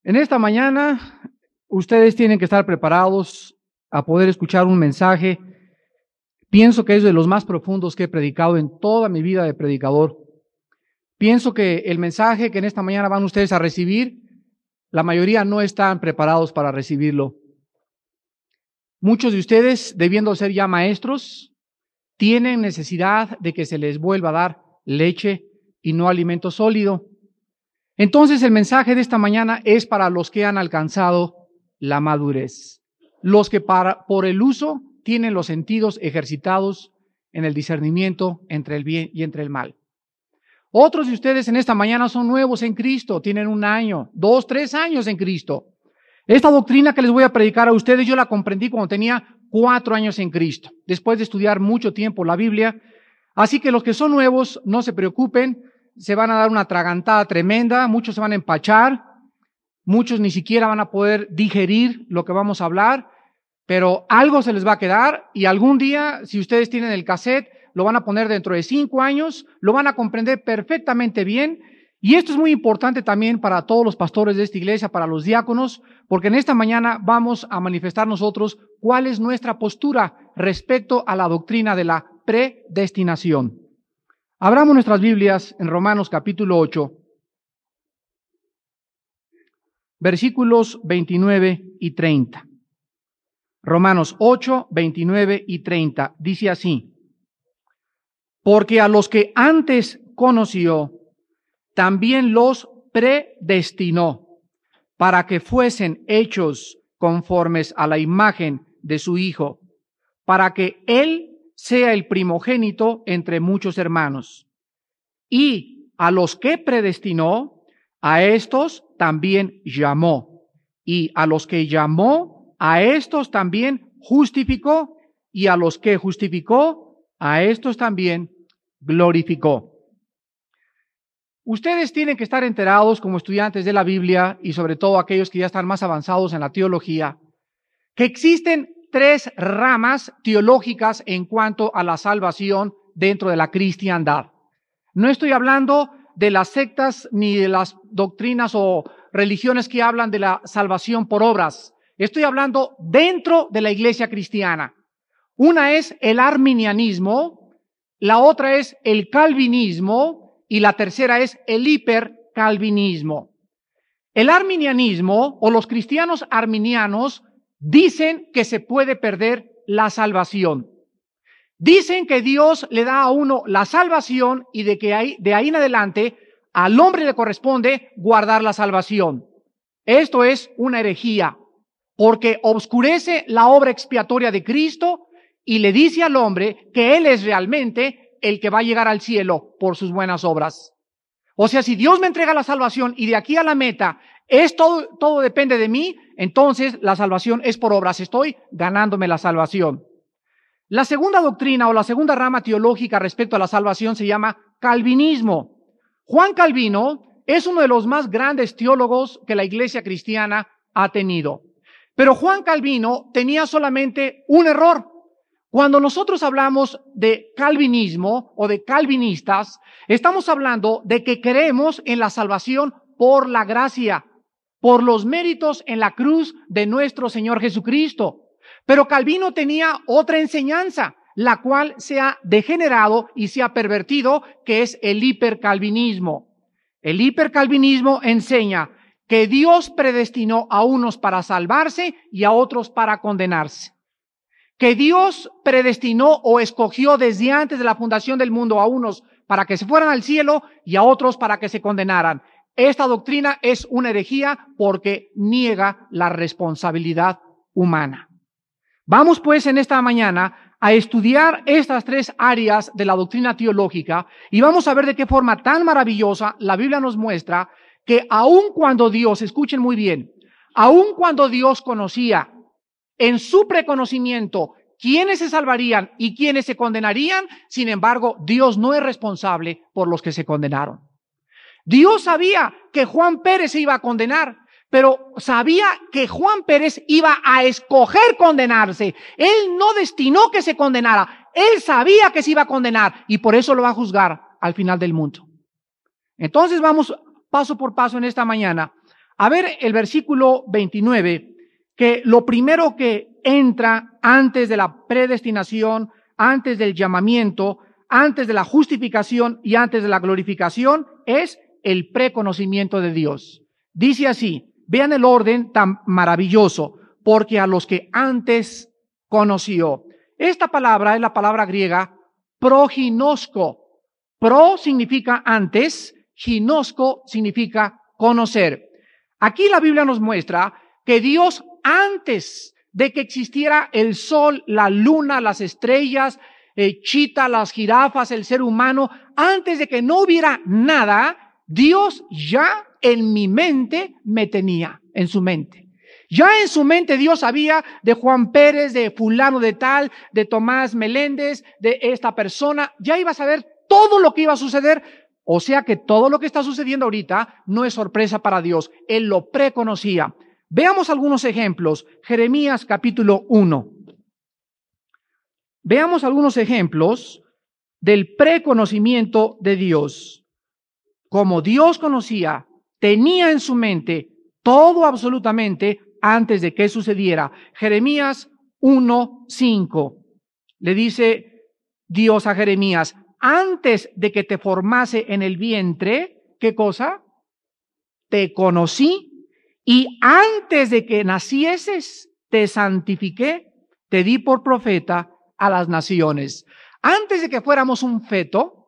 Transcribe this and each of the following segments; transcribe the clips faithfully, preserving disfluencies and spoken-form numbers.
En esta mañana, ustedes tienen que estar preparados a poder escuchar un mensaje. Pienso que es de los más profundos que he predicado en toda mi vida de predicador. Pienso que el mensaje que en esta mañana van ustedes a recibir, la mayoría no están preparados para recibirlo. Muchos de ustedes, debiendo ser ya maestros, tienen necesidad de que se les vuelva a dar leche y no alimento sólido. Entonces el mensaje de esta mañana es para los que han alcanzado la madurez, los que para, por el uso tienen los sentidos ejercitados en el discernimiento entre el bien y entre el mal. Otros de ustedes en esta mañana son nuevos en Cristo, tienen un año, dos, tres años en Cristo. Esta doctrina que les voy a predicar a ustedes yo la comprendí cuando tenía cuatro años en Cristo, después de estudiar mucho tiempo la Biblia. Así que los que son nuevos, no se preocupen, se van a dar una atragantada tremenda, muchos se van a empachar, muchos ni siquiera van a poder digerir lo que vamos a hablar, pero algo se les va a quedar y algún día, si ustedes tienen el cassette, lo van a poner dentro de cinco años, lo van a comprender perfectamente bien. Y esto es muy importante también para todos los pastores de esta iglesia, para los diáconos, porque en esta mañana vamos a manifestar nosotros cuál es nuestra postura respecto a la doctrina de la predestinación. Abramos nuestras Biblias en Romanos capítulo ocho, versículos veintinueve y treinta. Romanos ocho, veintinueve y treinta, dice así: porque a los que antes conoció, también los predestinó para que fuesen hechos conformes a la imagen de su Hijo, para que Él sea el primogénito entre muchos hermanos. Y a los que predestinó, a estos también llamó. Y a los que llamó, a estos también justificó. Y a los que justificó, a estos también glorificó. Ustedes tienen que estar enterados como estudiantes de la Biblia y sobre todo aquellos que ya están más avanzados en la teología, que existen tres ramas teológicas en cuanto a la salvación dentro de la cristiandad. No estoy hablando de las sectas ni de las doctrinas o religiones que hablan de la salvación por obras. Estoy hablando dentro de la iglesia cristiana. Una es el arminianismo, la otra es el calvinismo y la tercera es el hipercalvinismo. El arminianismo o los cristianos arminianos dicen que se puede perder la salvación. Dicen que Dios le da a uno la salvación y de que ahí, de ahí en adelante al hombre le corresponde guardar la salvación. Esto es una herejía, porque obscurece la obra expiatoria de Cristo y le dice al hombre que Él es realmente el que va a llegar al cielo por sus buenas obras. O sea, si Dios me entrega la salvación y de aquí a la meta es todo, todo depende de mí, entonces la salvación es por obras, estoy ganándome la salvación. La segunda doctrina o la segunda rama teológica respecto a la salvación se llama calvinismo. Juan Calvino es uno de los más grandes teólogos que la iglesia cristiana ha tenido. Pero Juan Calvino tenía solamente un error. Cuando nosotros hablamos de calvinismo o de calvinistas, estamos hablando de que creemos en la salvación por la gracia, por los méritos en la cruz de nuestro Señor Jesucristo. Pero Calvino tenía otra enseñanza, la cual se ha degenerado y se ha pervertido, que es el hipercalvinismo. El hipercalvinismo enseña que Dios predestinó a unos para salvarse y a otros para condenarse. Que Dios predestinó o escogió desde antes de la fundación del mundo a unos para que se fueran al cielo y a otros para que se condenaran. Esta doctrina es una herejía porque niega la responsabilidad humana. Vamos pues en esta mañana a estudiar estas tres áreas de la doctrina teológica y vamos a ver de qué forma tan maravillosa la Biblia nos muestra que aun cuando Dios, escuchen muy bien, aun cuando Dios conocía en su preconocimiento quiénes se salvarían y quiénes se condenarían, sin embargo, Dios no es responsable por los que se condenaron. Dios sabía que Juan Pérez se iba a condenar, pero sabía que Juan Pérez iba a escoger condenarse. Él no destinó que se condenara. Él sabía que se iba a condenar y por eso lo va a juzgar al final del mundo. Entonces vamos paso por paso en esta mañana a ver el versículo veintinueve, que lo primero que entra antes de la predestinación, antes del llamamiento, antes de la justificación y antes de la glorificación es el preconocimiento de Dios. Dice así, vean el orden tan maravilloso, porque a los que antes conoció. Esta palabra es la palabra griega proginosko. Pro significa antes, ginosco significa conocer. Aquí la Biblia nos muestra que Dios, antes de que existiera el sol, la luna, las estrellas, el chita, las jirafas, el ser humano, antes de que no hubiera nada, Dios ya en mi mente me tenía, en su mente. Ya en su mente Dios sabía de Juan Pérez, de fulano de tal, de Tomás Meléndez, de esta persona. Ya iba a saber todo lo que iba a suceder. O sea que todo lo que está sucediendo ahorita no es sorpresa para Dios. Él lo preconocía. Veamos algunos ejemplos. Jeremías capítulo uno. Veamos algunos ejemplos del preconocimiento de Dios. Como Dios conocía, tenía en su mente todo absolutamente antes de que sucediera. Jeremías uno, cinco. Le dice Dios a Jeremías, antes de que te formase en el vientre, ¿qué cosa? Te conocí y antes de que nacieses te santifiqué, te di por profeta a las naciones. Antes de que fuéramos un feto,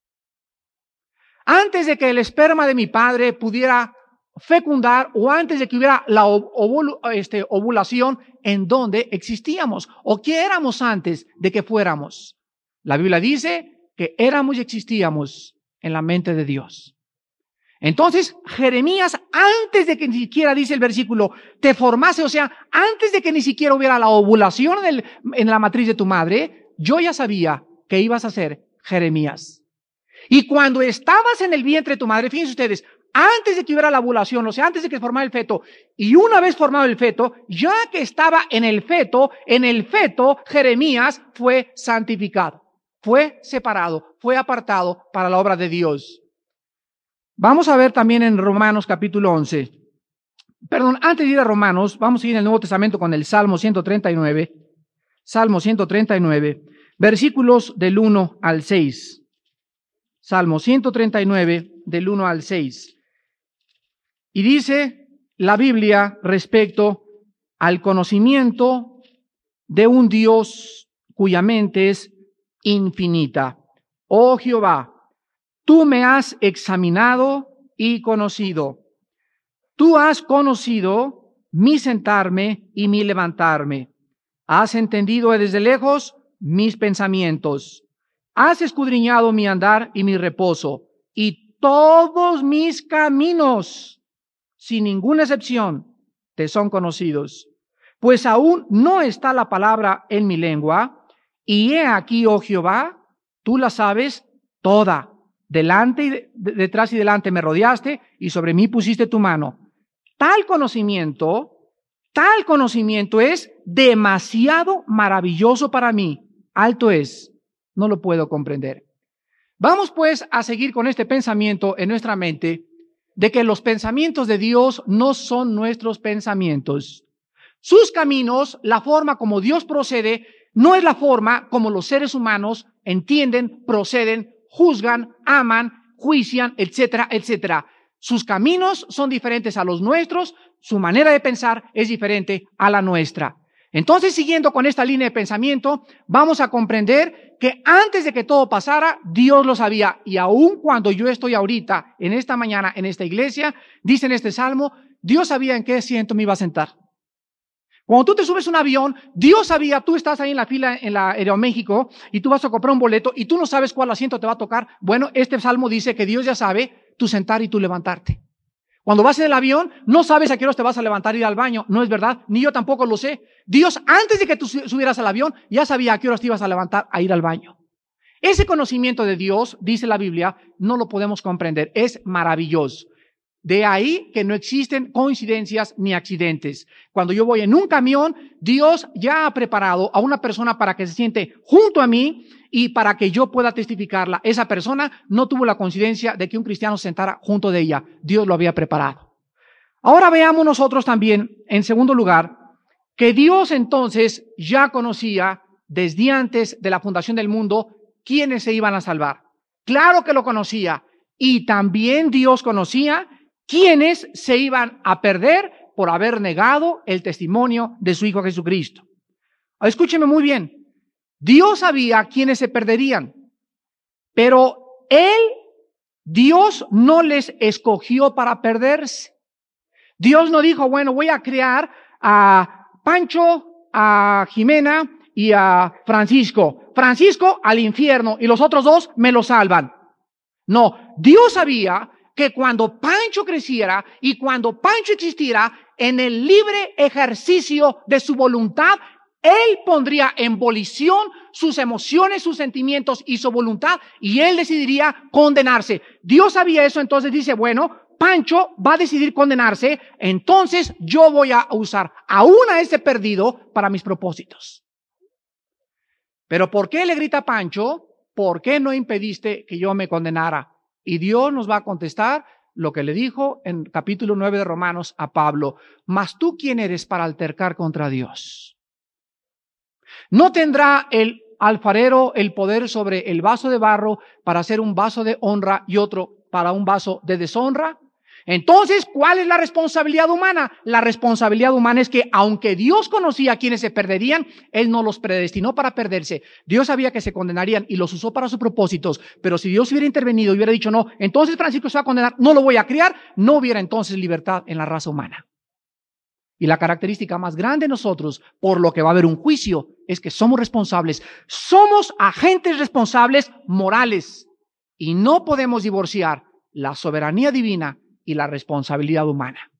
antes de que el esperma de mi padre pudiera fecundar o antes de que hubiera la ovul este, ovulación, en donde existíamos o qué éramos antes de que fuéramos. La Biblia dice que éramos y existíamos en la mente de Dios. Entonces, Jeremías, antes de que ni siquiera, dice el versículo, te formase, o sea, antes de que ni siquiera hubiera la ovulación en, el, en la matriz de tu madre, yo ya sabía que ibas a ser Jeremías. Y cuando estabas en el vientre de tu madre, fíjense ustedes, antes de que hubiera la ovulación, o sea, antes de que formara el feto, y una vez formado el feto, ya que estaba en el feto, en el feto, Jeremías fue santificado, fue separado, fue apartado para la obra de Dios. Vamos a ver también en Romanos capítulo once. Perdón, antes de ir a Romanos, vamos a ir en el Nuevo Testamento con el Salmo ciento treinta y nueve. Salmo ciento treinta y nueve, versículos del uno al seis. Salmo ciento treinta y nueve, del uno al seis. Y dice la Biblia respecto al conocimiento de un Dios cuya mente es infinita. Oh Jehová, tú me has examinado y conocido. Tú has conocido mi sentarme y mi levantarme. Has entendido desde lejos mis pensamientos. Has escudriñado mi andar y mi reposo, y todos mis caminos, sin ninguna excepción, te son conocidos. Pues aún no está la palabra en mi lengua, y he aquí, oh Jehová, tú la sabes toda. Delante y de, de, detrás y delante me rodeaste, y sobre mí pusiste tu mano. Tal conocimiento, tal conocimiento es demasiado maravilloso para mí. Alto es. No lo puedo comprender. Vamos pues a seguir con este pensamiento en nuestra mente de que los pensamientos de Dios no son nuestros pensamientos. Sus caminos, la forma como Dios procede, no es la forma como los seres humanos entienden, proceden, juzgan, aman, juician, etcétera, etcétera. Sus caminos son diferentes a los nuestros, su manera de pensar es diferente a la nuestra. Entonces, siguiendo con esta línea de pensamiento, vamos a comprender que antes de que todo pasara, Dios lo sabía. Y aun cuando yo estoy ahorita, en esta mañana, en esta iglesia, dice en este salmo, Dios sabía en qué asiento me iba a sentar. Cuando tú te subes a un avión, Dios sabía, tú estás ahí en la fila en la Aeroméxico y tú vas a comprar un boleto y tú no sabes cuál asiento te va a tocar. Bueno, este salmo dice que Dios ya sabe tu sentar y tu levantarte. Cuando vas en el avión, no sabes a qué hora te vas a levantar y ir al baño. No es verdad, ni yo tampoco lo sé. Dios, antes de que tú subieras al avión, ya sabía a qué horas te ibas a levantar a ir al baño. Ese conocimiento de Dios, dice la Biblia, no lo podemos comprender. Es maravilloso. De ahí que no existen coincidencias ni accidentes. Cuando yo voy en un camión, Dios ya ha preparado a una persona para que se siente junto a mí y para que yo pueda testificarla. Esa persona no tuvo la coincidencia de que un cristiano se sentara junto de ella. Dios lo había preparado. Ahora veamos nosotros también, en segundo lugar, que Dios entonces ya conocía desde antes de la fundación del mundo quiénes se iban a salvar. Claro que lo conocía. Y también Dios conocía quiénes se iban a perder por haber negado el testimonio de su Hijo Jesucristo. Escúcheme muy bien. Dios sabía quiénes se perderían, pero Él, Dios no les escogió para perderse. Dios no dijo, bueno, voy a crear a Pancho, a Jimena y a Francisco. Francisco al infierno y los otros dos me lo salvan. No, Dios sabía que cuando Pancho creciera y cuando Pancho existiera en el libre ejercicio de su voluntad, Él pondría en volición sus emociones, sus sentimientos y su voluntad, y Él decidiría condenarse. Dios sabía eso, entonces dice, bueno, Pancho va a decidir condenarse, entonces yo voy a usar aún a ese perdido para mis propósitos. Pero ¿por qué le grita a Pancho? ¿Por qué no impediste que yo me condenara? Y Dios nos va a contestar lo que le dijo en capítulo nueve de Romanos a Pablo. Mas tú, ¿quién eres para altercar contra Dios? ¿No tendrá el alfarero el poder sobre el vaso de barro para hacer un vaso de honra y otro para un vaso de deshonra? Entonces, ¿cuál es la responsabilidad humana? La responsabilidad humana es que aunque Dios conocía a quienes se perderían, Él no los predestinó para perderse. Dios sabía que se condenarían y los usó para sus propósitos. Pero si Dios hubiera intervenido y hubiera dicho, no, entonces Francisco se va a condenar, no lo voy a criar, no hubiera entonces libertad en la raza humana. Y la característica más grande de nosotros, por lo que va a haber un juicio, es que somos responsables. Somos agentes responsables morales y no podemos divorciar la soberanía divina y la responsabilidad humana.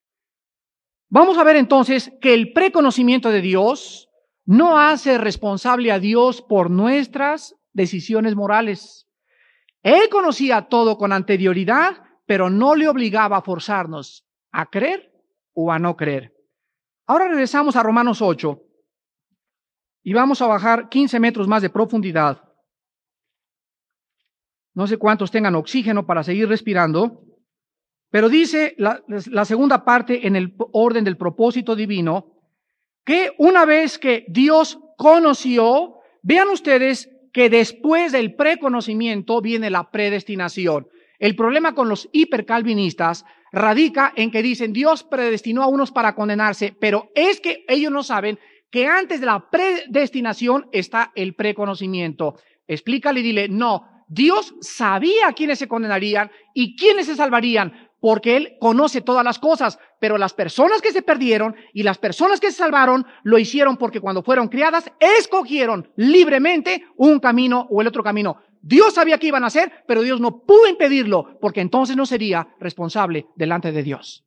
Vamos a ver entonces que el preconocimiento de Dios no hace responsable a Dios por nuestras decisiones morales. Él conocía todo con anterioridad, pero no le obligaba a forzarnos a creer o a no creer. Ahora regresamos a Romanos ocho y vamos a bajar quince metros más de profundidad. No sé cuántos tengan oxígeno para seguir respirando. Pero dice la, la segunda parte en el orden del propósito divino, que una vez que Dios conoció, vean ustedes que después del preconocimiento viene la predestinación. El problema con los hipercalvinistas radica en que dicen Dios predestinó a unos para condenarse, pero es que ellos no saben que antes de la predestinación está el preconocimiento. Explícale y dile, no, Dios sabía quiénes se condenarían y quiénes se salvarían, porque Él conoce todas las cosas, pero las personas que se perdieron y las personas que se salvaron lo hicieron porque cuando fueron criadas escogieron libremente un camino o el otro camino. Dios sabía qué iban a hacer, pero Dios no pudo impedirlo, porque entonces no sería responsable delante de Dios.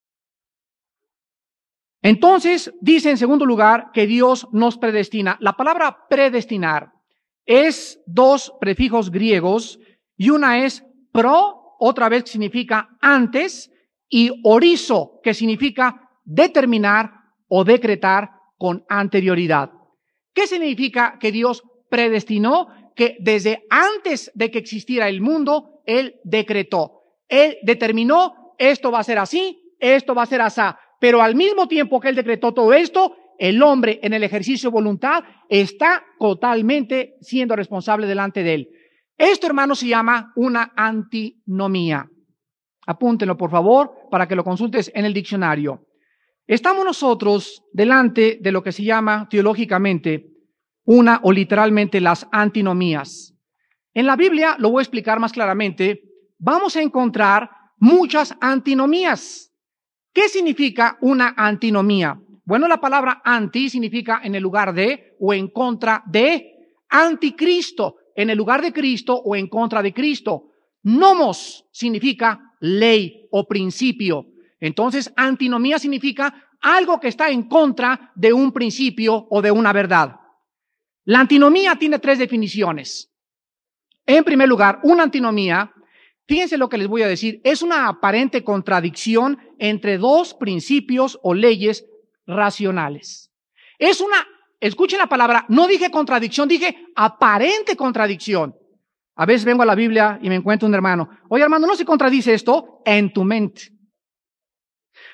Entonces, dice en segundo lugar que Dios nos predestina. La palabra predestinar es dos prefijos griegos y una es pro, otra vez significa antes, y orizo, que significa determinar o decretar con anterioridad. ¿Qué significa que Dios predestinó? Que desde antes de que existiera el mundo, Él decretó. Él determinó, esto va a ser así, esto va a ser así. Pero al mismo tiempo que Él decretó todo esto, el hombre en el ejercicio de voluntad está totalmente siendo responsable delante de Él. Esto, hermano, se llama una antinomía. Apúntenlo, por favor, para que lo consultes en el diccionario. Estamos nosotros delante de lo que se llama teológicamente una o literalmente las antinomías. En la Biblia, lo voy a explicar más claramente, vamos a encontrar muchas antinomías. ¿Qué significa una antinomía? Bueno, la palabra anti significa en el lugar de o en contra de. Anticristo, en el lugar de Cristo o en contra de Cristo. Nomos significa ley o principio. Entonces, antinomía significa algo que está en contra de un principio o de una verdad. La antinomía tiene tres definiciones. En primer lugar, una antinomía, fíjense lo que les voy a decir, es una aparente contradicción entre dos principios o leyes racionales. Es una, escuchen la palabra, no dije contradicción, dije aparente contradicción. A veces vengo a la Biblia y me encuentro un hermano, oye hermano, ¿no se contradice esto? En tu mente.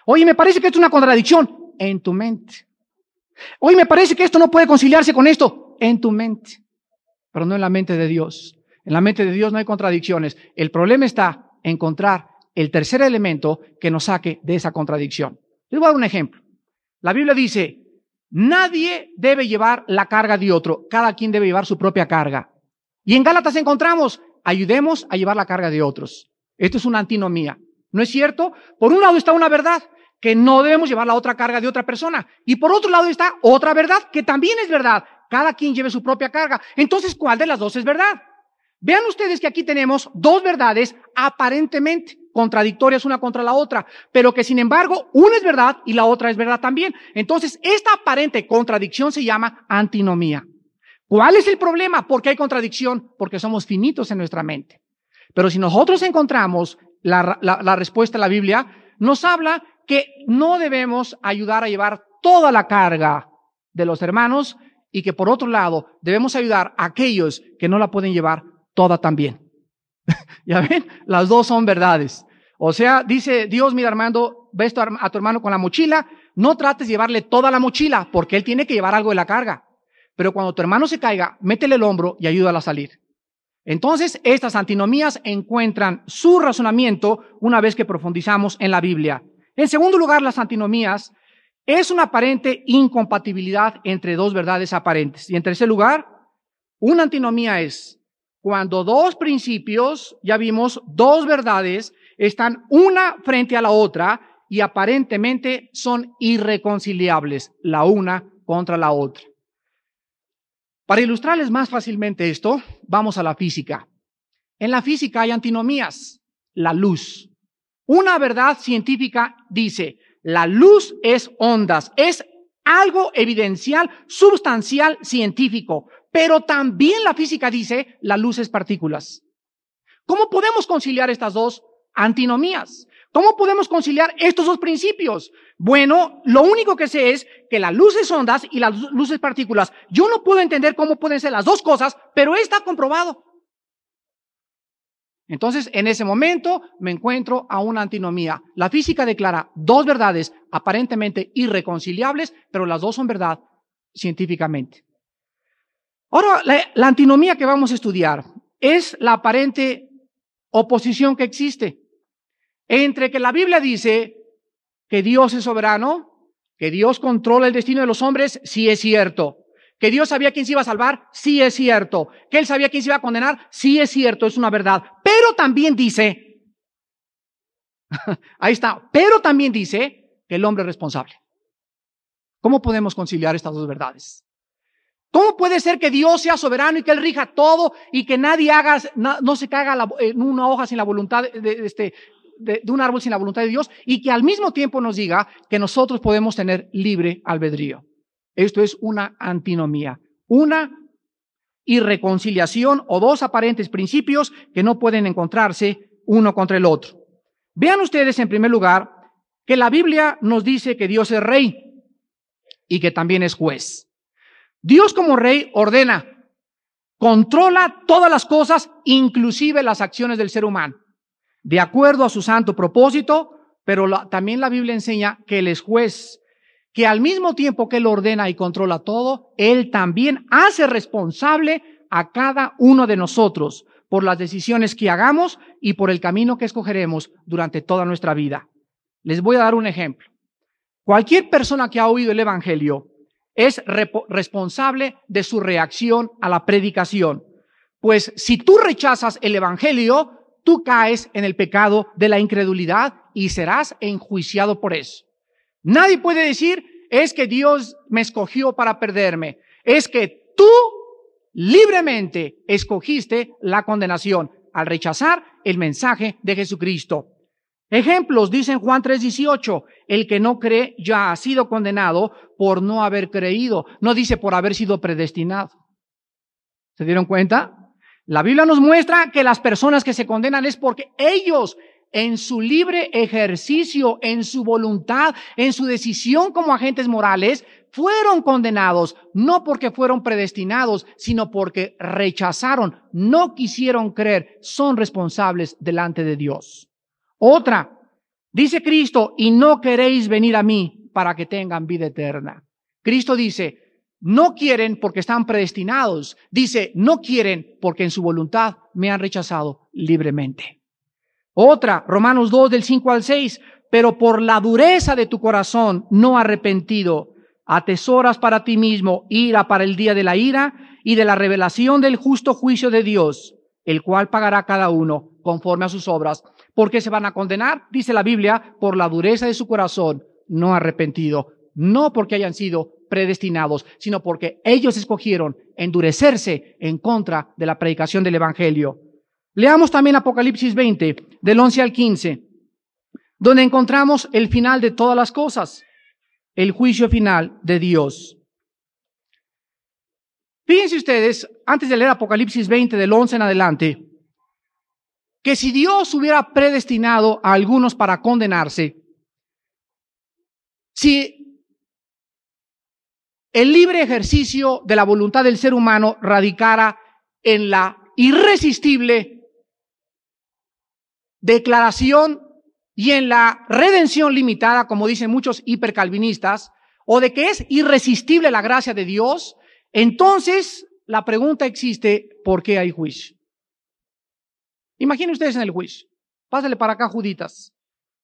Oye, me parece que esto es una contradicción en tu mente. Oye, me parece que esto no puede conciliarse con esto en tu mente, pero no en la mente de Dios. En la mente de Dios no hay contradicciones. El problema está en encontrar el tercer elemento que nos saque de esa contradicción. Les voy a dar un ejemplo. La Biblia dice, nadie debe llevar la carga de otro, cada quien debe llevar su propia carga. Y en Gálatas encontramos, ayudemos a llevar la carga de otros. Esto es una antinomía. ¿No es cierto? Por un lado está una verdad, que no debemos llevar la otra carga de otra persona. Y por otro lado está otra verdad, que también es verdad. Cada quien lleve su propia carga. Entonces, ¿cuál de las dos es verdad? Vean ustedes que aquí tenemos dos verdades aparentemente contradictorias una contra la otra, pero que sin embargo una es verdad y la otra es verdad también. Entonces, esta aparente contradicción se llama antinomía. ¿Cuál es el problema? ¿Por qué hay contradicción? Porque somos finitos en nuestra mente. Pero si nosotros encontramos la, la, la respuesta a la Biblia, nos habla que no debemos ayudar a llevar toda la carga de los hermanos y que por otro lado debemos ayudar a aquellos que no la pueden llevar toda también. ¿Ya ven? Las dos son verdades. O sea, dice Dios, mira Armando, ves a tu hermano con la mochila, no trates de llevarle toda la mochila porque él tiene que llevar algo de la carga. Pero cuando tu hermano se caiga, métele el hombro y ayúdalo a salir. Entonces, estas antinomías encuentran su razonamiento una vez que profundizamos en la Biblia. En segundo lugar, las antinomías es una aparente incompatibilidad entre dos verdades aparentes. Y en tercer lugar, una antinomía es cuando dos principios, ya vimos, dos verdades, están una frente a la otra y aparentemente son irreconciliables, la una contra la otra. Para ilustrarles más fácilmente esto, vamos a la física. En la física hay antinomías. La luz. Una verdad científica dice, la luz es ondas, es algo evidencial, sustancial, científico. Pero también la física dice, la luz es partículas. ¿Cómo podemos conciliar estas dos antinomías? ¿Cómo podemos conciliar estos dos principios? Bueno, lo único que sé es que la luz es ondas y la luz es partículas. Yo no puedo entender cómo pueden ser las dos cosas, pero está comprobado. Entonces, en ese momento me encuentro a una antinomía. La física declara dos verdades aparentemente irreconciliables, pero las dos son verdad científicamente. Ahora, la, la antinomía que vamos a estudiar es la aparente oposición que existe entre que la Biblia dice que Dios es soberano, que Dios controla el destino de los hombres, sí es cierto. Que Dios sabía quién se iba a salvar, sí es cierto. Que Él sabía quién se iba a condenar, sí es cierto, es una verdad. Pero también dice, ahí está, pero también dice que el hombre es responsable. ¿Cómo podemos conciliar estas dos verdades? ¿Cómo puede ser que Dios sea soberano y que Él rija todo y que nadie haga, no, no se caiga la, en una hoja sin la voluntad de, de, este, de, de un árbol sin la voluntad de Dios y que al mismo tiempo nos diga que nosotros podemos tener libre albedrío? Esto es una antinomía, una irreconciliación o dos aparentes principios que no pueden encontrarse uno contra el otro. Vean ustedes en primer lugar que la Biblia nos dice que Dios es rey y que también es juez. Dios como rey ordena, controla todas las cosas, inclusive las acciones del ser humano, de acuerdo a su santo propósito, pero la, también la Biblia enseña que Él es juez, que al mismo tiempo que Él ordena y controla todo, Él también hace responsable a cada uno de nosotros por las decisiones que hagamos y por el camino que escogeremos durante toda nuestra vida. Les voy a dar un ejemplo. Cualquier persona que ha oído el Evangelio es responsable de su reacción a la predicación. Pues si tú rechazas el Evangelio, tú caes en el pecado de la incredulidad y serás enjuiciado por eso. Nadie puede decir, es que Dios me escogió para perderme. Es que tú libremente escogiste la condenación al rechazar el mensaje de Jesucristo. Ejemplos, dice en Juan tres dieciocho, el que no cree ya ha sido condenado por no haber creído. No dice por haber sido predestinado. ¿Se dieron cuenta? La Biblia nos muestra que las personas que se condenan es porque ellos, en su libre ejercicio, en su voluntad, en su decisión como agentes morales, fueron condenados, no porque fueron predestinados, sino porque rechazaron, no quisieron creer, son responsables delante de Dios. Otra, Dice Cristo, y no queréis venir a mí para que tengan vida eterna. Cristo dice, no quieren porque están predestinados. Dice, no quieren porque en su voluntad me han rechazado libremente. Otra, Romanos dos, del cinco al seis, pero por la dureza de tu corazón no arrepentido, atesoras para ti mismo ira para el día de la ira y de la revelación del justo juicio de Dios, el cual pagará cada uno conforme a sus obras. ¿Por qué se van a condenar? Dice la Biblia, por la dureza de su corazón no arrepentido. No porque hayan sido predestinados, sino porque ellos escogieron endurecerse en contra de la predicación del Evangelio. Leamos también Apocalipsis veinte, del once al quince, donde encontramos el final de todas las cosas, el juicio final de Dios. Fíjense ustedes, antes de leer Apocalipsis veinte, del once en adelante, que si Dios hubiera predestinado a algunos para condenarse, si el libre ejercicio de la voluntad del ser humano radicara en la irresistible declaración y en la redención limitada, como dicen muchos hipercalvinistas, o de que es irresistible la gracia de Dios, entonces la pregunta existe, ¿por qué hay juicio? Imaginen ustedes en el juicio. Pásale para acá, Juditas.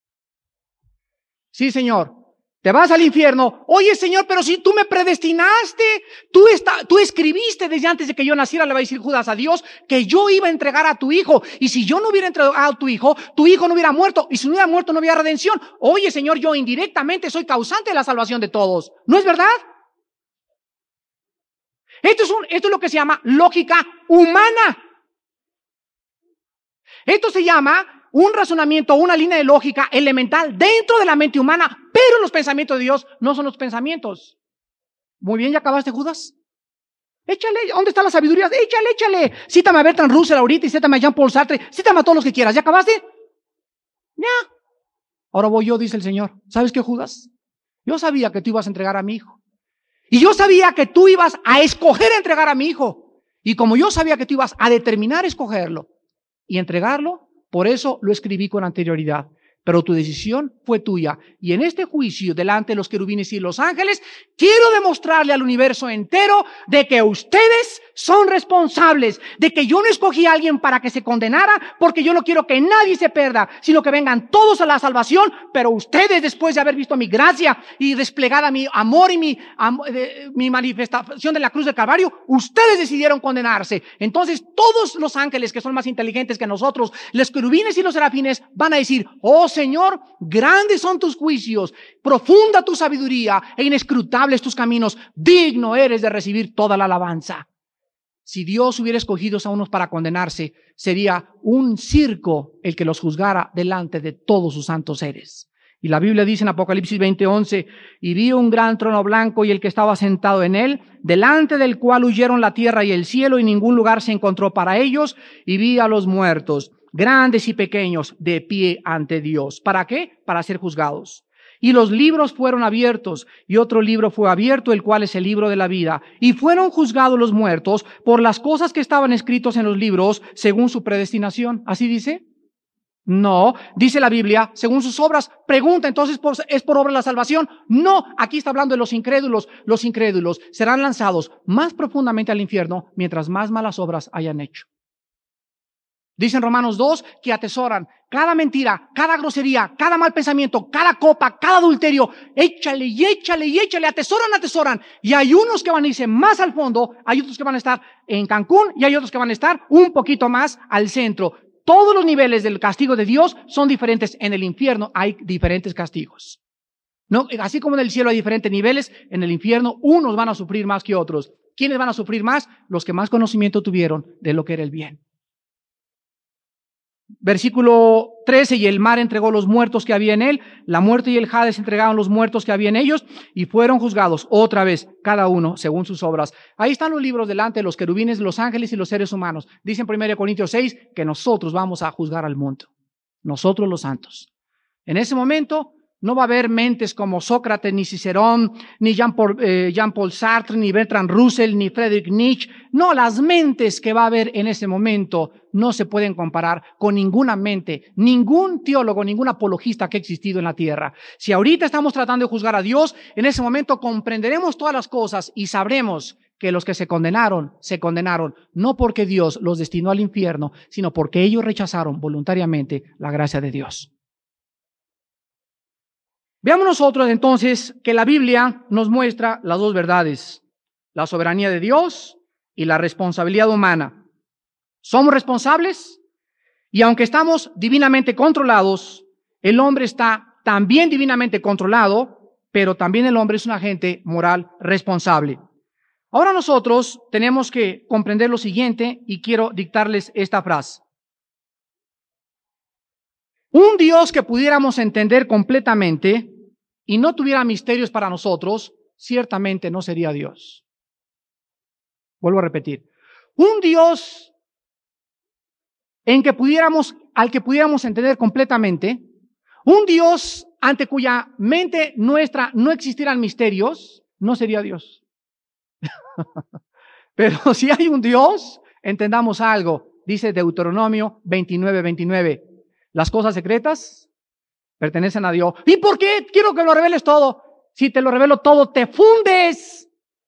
Sí, Señor. Te vas al infierno. Oye, Señor, pero si tú me predestinaste, tú, está, tú escribiste desde antes de que yo naciera, le va a decir Judas a Dios, que yo iba a entregar a tu hijo. Y si yo no hubiera entregado a tu hijo, tu hijo no hubiera muerto. Y si no hubiera muerto, no hubiera redención. Oye, Señor, yo indirectamente soy causante de la salvación de todos. ¿No es verdad? Esto es, un, esto es lo que se llama lógica humana. Esto se llama un razonamiento, una línea de lógica elemental dentro de la mente humana, pero los pensamientos de Dios no son los pensamientos. Muy bien, ¿ya acabaste, Judas? Échale, ¿dónde está la sabiduría? Échale, échale. Cítame a Bertrand Russell ahorita y cítame a Jean-Paul Sartre, cítame a todos los que quieras. ¿Ya acabaste? Ya. Ahora voy yo, dice el Señor. ¿Sabes qué, Judas? Yo sabía que tú ibas a entregar a mi hijo. Y yo sabía que tú ibas a escoger entregar a mi hijo. Y como yo sabía que tú ibas a determinar escogerlo y entregarlo, por eso lo escribí con anterioridad. Pero tu decisión fue tuya. Y en este juicio, delante de los querubines y los ángeles, quiero demostrarle al universo entero de que ustedes son responsables, de que yo no escogí a alguien para que se condenara, porque yo no quiero que nadie se pierda, sino que vengan todos a la salvación. Pero ustedes, después de haber visto mi gracia y desplegada mi amor y mi, am, de, mi manifestación de la cruz del Calvario, ustedes decidieron condenarse. Entonces todos los ángeles que son más inteligentes que nosotros, los querubines y los serafines, van a decir: oh Señor, grandes son tus juicios, profunda tu sabiduría e inescrutables tus caminos, digno eres de recibir toda la alabanza. Si Dios hubiera escogido a unos para condenarse, sería un circo el que los juzgara delante de todos sus santos seres. Y la Biblia dice en Apocalipsis veinte once, y vi un gran trono blanco y el que estaba sentado en él, delante del cual huyeron la tierra y el cielo, y ningún lugar se encontró para ellos, y vi a los muertos, grandes y pequeños, de pie ante Dios. ¿Para qué? Para ser juzgados. Y los libros fueron abiertos, y otro libro fue abierto, el cual es el libro de la vida. Y fueron juzgados los muertos por las cosas que estaban escritos en los libros, según su predestinación. ¿Así dice? No, dice la Biblia, según sus obras. Pregunta, entonces, ¿es por obra la salvación? No, aquí está hablando de los incrédulos. Los incrédulos serán lanzados más profundamente al infierno, mientras más malas obras hayan hecho. Dice en Romanos dos que atesoran cada mentira, cada grosería, cada mal pensamiento, cada copa, cada adulterio. Échale y échale y échale, atesoran, atesoran. Y hay unos que van a irse más al fondo, hay otros que van a estar en Cancún y hay otros que van a estar un poquito más al centro. Todos los niveles del castigo de Dios son diferentes. En el infierno hay diferentes castigos. No, así como en el cielo hay diferentes niveles, en el infierno unos van a sufrir más que otros. ¿Quiénes van a sufrir más? Los que más conocimiento tuvieron de lo que era el bien. Versículo trece, y el mar entregó los muertos que había en él, la muerte y el Hades entregaron los muertos que había en ellos, y fueron juzgados otra vez, cada uno según sus obras. Ahí están los libros delante de los querubines, los ángeles y los seres humanos. Dice en primera Corintios seis que nosotros vamos a juzgar al mundo, nosotros los santos. En ese momento, No va a haber mentes como Sócrates, ni Cicerón, ni Jean-Paul, eh, Jean-Paul Sartre, ni Bertrand Russell, ni Friedrich Nietzsche. No, las mentes que va a haber en ese momento no se pueden comparar con ninguna mente, ningún teólogo, ningún apologista que ha existido en la tierra. Si ahorita estamos tratando de juzgar a Dios, en ese momento comprenderemos todas las cosas y sabremos que los que se condenaron, se condenaron no porque Dios los destinó al infierno, sino porque ellos rechazaron voluntariamente la gracia de Dios. Veamos nosotros entonces que la Biblia nos muestra las dos verdades, la soberanía de Dios y la responsabilidad humana. Somos responsables y aunque estamos divinamente controlados, el hombre está también divinamente controlado, pero también el hombre es un agente moral responsable. Ahora nosotros tenemos que comprender lo siguiente y quiero dictarles esta frase. Un Dios que pudiéramos entender completamente y no tuviera misterios para nosotros, ciertamente no sería Dios. Vuelvo a repetir. Un Dios en que pudiéramos, al que pudiéramos entender completamente, un Dios ante cuya mente nuestra no existieran misterios, no sería Dios. Pero si hay un Dios, entendamos algo, dice Deuteronomio veintinueve, veintinueve. Las cosas secretas pertenecen a Dios. ¿Y por qué quiero que lo reveles todo? Si te lo revelo todo, te fundes.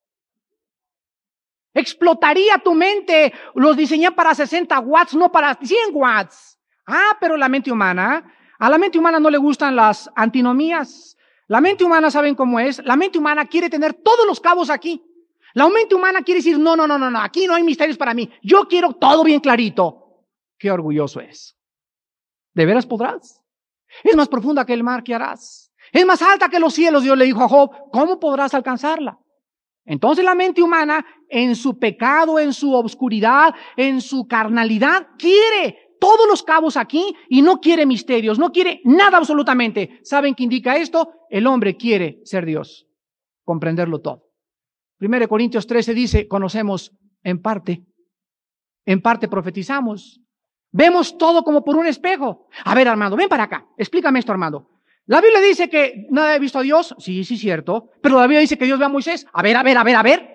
Explotaría tu mente. Los diseñé para sesenta watts, no para cien watts. Ah, pero la mente humana, a la mente humana no le gustan las antinomías. La mente humana, ¿saben cómo es? La mente humana quiere tener todos los cabos aquí. La mente humana quiere decir, no, no, no, no, no, aquí no hay misterios para mí. Yo quiero todo bien clarito. Qué orgulloso es. ¿De veras podrás? Es más profunda que el mar, ¿qué harás? Es más alta que los cielos, Dios le dijo a Job, ¿cómo podrás alcanzarla? Entonces la mente humana, en su pecado, en su obscuridad, en su carnalidad, quiere todos los cabos aquí y no quiere misterios, no quiere nada absolutamente. ¿Saben qué indica esto? El hombre quiere ser Dios, comprenderlo todo. Primero Corintios trece dice, conocemos en parte, en parte profetizamos. Vemos todo como por un espejo. A ver, Armando, ven para acá. Explícame esto, Armando. La Biblia dice que nadie ha visto a Dios. Sí, sí, cierto. Pero la Biblia dice que Dios ve a Moisés. A ver, a ver, a ver, a ver.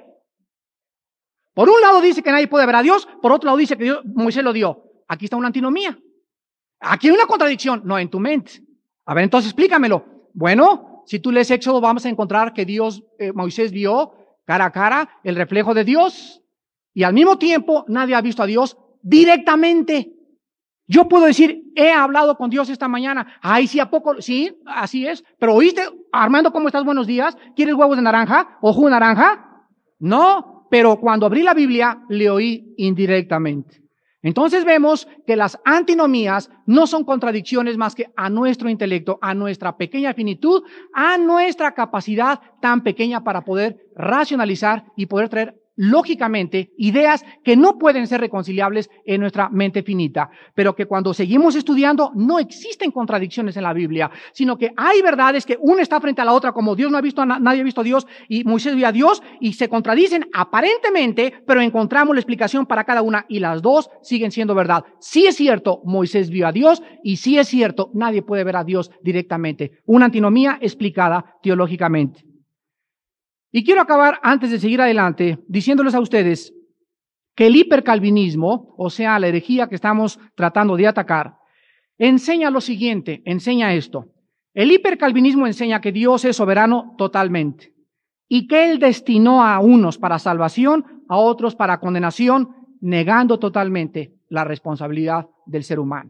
Por un lado dice que nadie puede ver a Dios. Por otro lado dice que Dios, Moisés lo dio. Aquí está una antinomía. Aquí hay una contradicción. No, en tu mente. A ver, entonces explícamelo. Bueno, si tú lees Éxodo, vamos a encontrar que Dios, eh, Moisés vio cara a cara el reflejo de Dios. Y al mismo tiempo, nadie ha visto a Dios directamente. Yo puedo decir, he hablado con Dios esta mañana. Ay, sí, ¿a poco? Sí, así es. Pero oíste, Armando, ¿cómo estás? Buenos días. ¿Quieres huevos de naranja o jugo de naranja? No, pero cuando abrí la Biblia, le oí indirectamente. Entonces vemos que las antinomías no son contradicciones más que a nuestro intelecto, a nuestra pequeña finitud, a nuestra capacidad tan pequeña para poder racionalizar y poder traer lógicamente ideas que no pueden ser reconciliables en nuestra mente finita, pero que cuando seguimos estudiando no existen contradicciones en la Biblia, sino que hay verdades que una está frente a la otra, como Dios no ha visto a na- nadie ha visto a Dios y Moisés vio a Dios, y se contradicen aparentemente, pero encontramos la explicación para cada una y las dos siguen siendo verdad. Sí es cierto, Moisés vio a Dios, y sí es cierto, nadie puede ver a Dios directamente. Una antinomía explicada teológicamente. Y quiero acabar, antes de seguir adelante, diciéndoles a ustedes que el hipercalvinismo, o sea, la herejía que estamos tratando de atacar, enseña lo siguiente, enseña esto. El hipercalvinismo enseña que Dios es soberano totalmente y que Él destinó a unos para salvación, a otros para condenación, negando totalmente la responsabilidad del ser humano.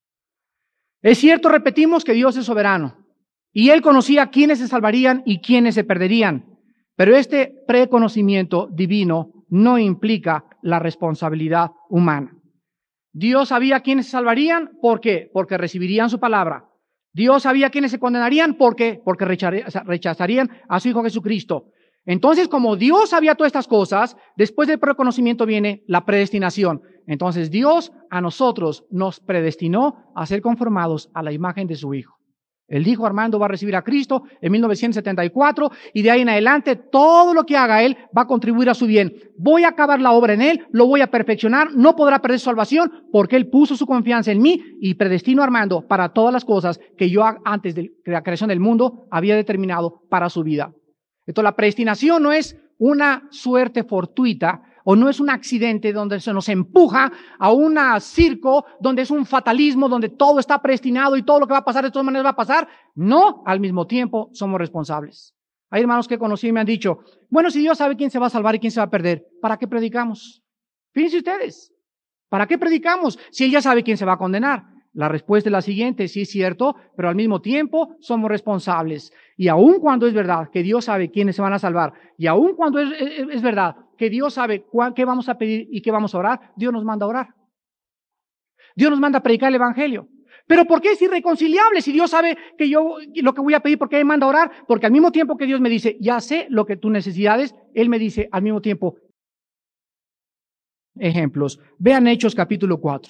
Es cierto, repetimos, que Dios es soberano y Él conocía quiénes se salvarían y quiénes se perderían. Pero este preconocimiento divino no implica la responsabilidad humana. Dios sabía quiénes se salvarían, ¿por qué? Porque recibirían su palabra. Dios sabía quiénes se condenarían, ¿por qué? Porque rechazarían a su Hijo Jesucristo. Entonces, como Dios sabía todas estas cosas, después del preconocimiento viene la predestinación. Entonces, Dios a nosotros nos predestinó a ser conformados a la imagen de su Hijo. Él dijo, Armando va a recibir a Cristo en mil novecientos setenta y cuatro y de ahí en adelante todo lo que haga él va a contribuir a su bien. Voy a acabar la obra en él, lo voy a perfeccionar, no podrá perder su salvación porque él puso su confianza en mí y predestino a Armando para todas las cosas que yo antes de la creación del mundo había determinado para su vida. Entonces la predestinación no es una suerte fortuita o no es un accidente donde se nos empuja a un circo donde es un fatalismo, donde todo está predestinado y todo lo que va a pasar de todas maneras va a pasar. No, al mismo tiempo somos responsables. Hay hermanos que conocí y me han dicho, bueno, si Dios sabe quién se va a salvar y quién se va a perder, ¿para qué predicamos? Fíjense ustedes, ¿para qué predicamos si Él ya sabe quién se va a condenar? La respuesta es la siguiente, sí es cierto, pero al mismo tiempo somos responsables. Y aun cuando es verdad que Dios sabe quiénes se van a salvar, y aun cuando es, es, es verdad que Dios sabe cuál, qué vamos a pedir y qué vamos a orar, Dios nos manda a orar. Dios nos manda a predicar el Evangelio. Pero ¿por qué es irreconciliable si Dios sabe que yo lo que voy a pedir, por qué me manda a orar? Porque al mismo tiempo que Dios me dice, ya sé lo que tus necesidades, Él me dice al mismo tiempo. Ejemplos. Vean Hechos capítulo cuatro.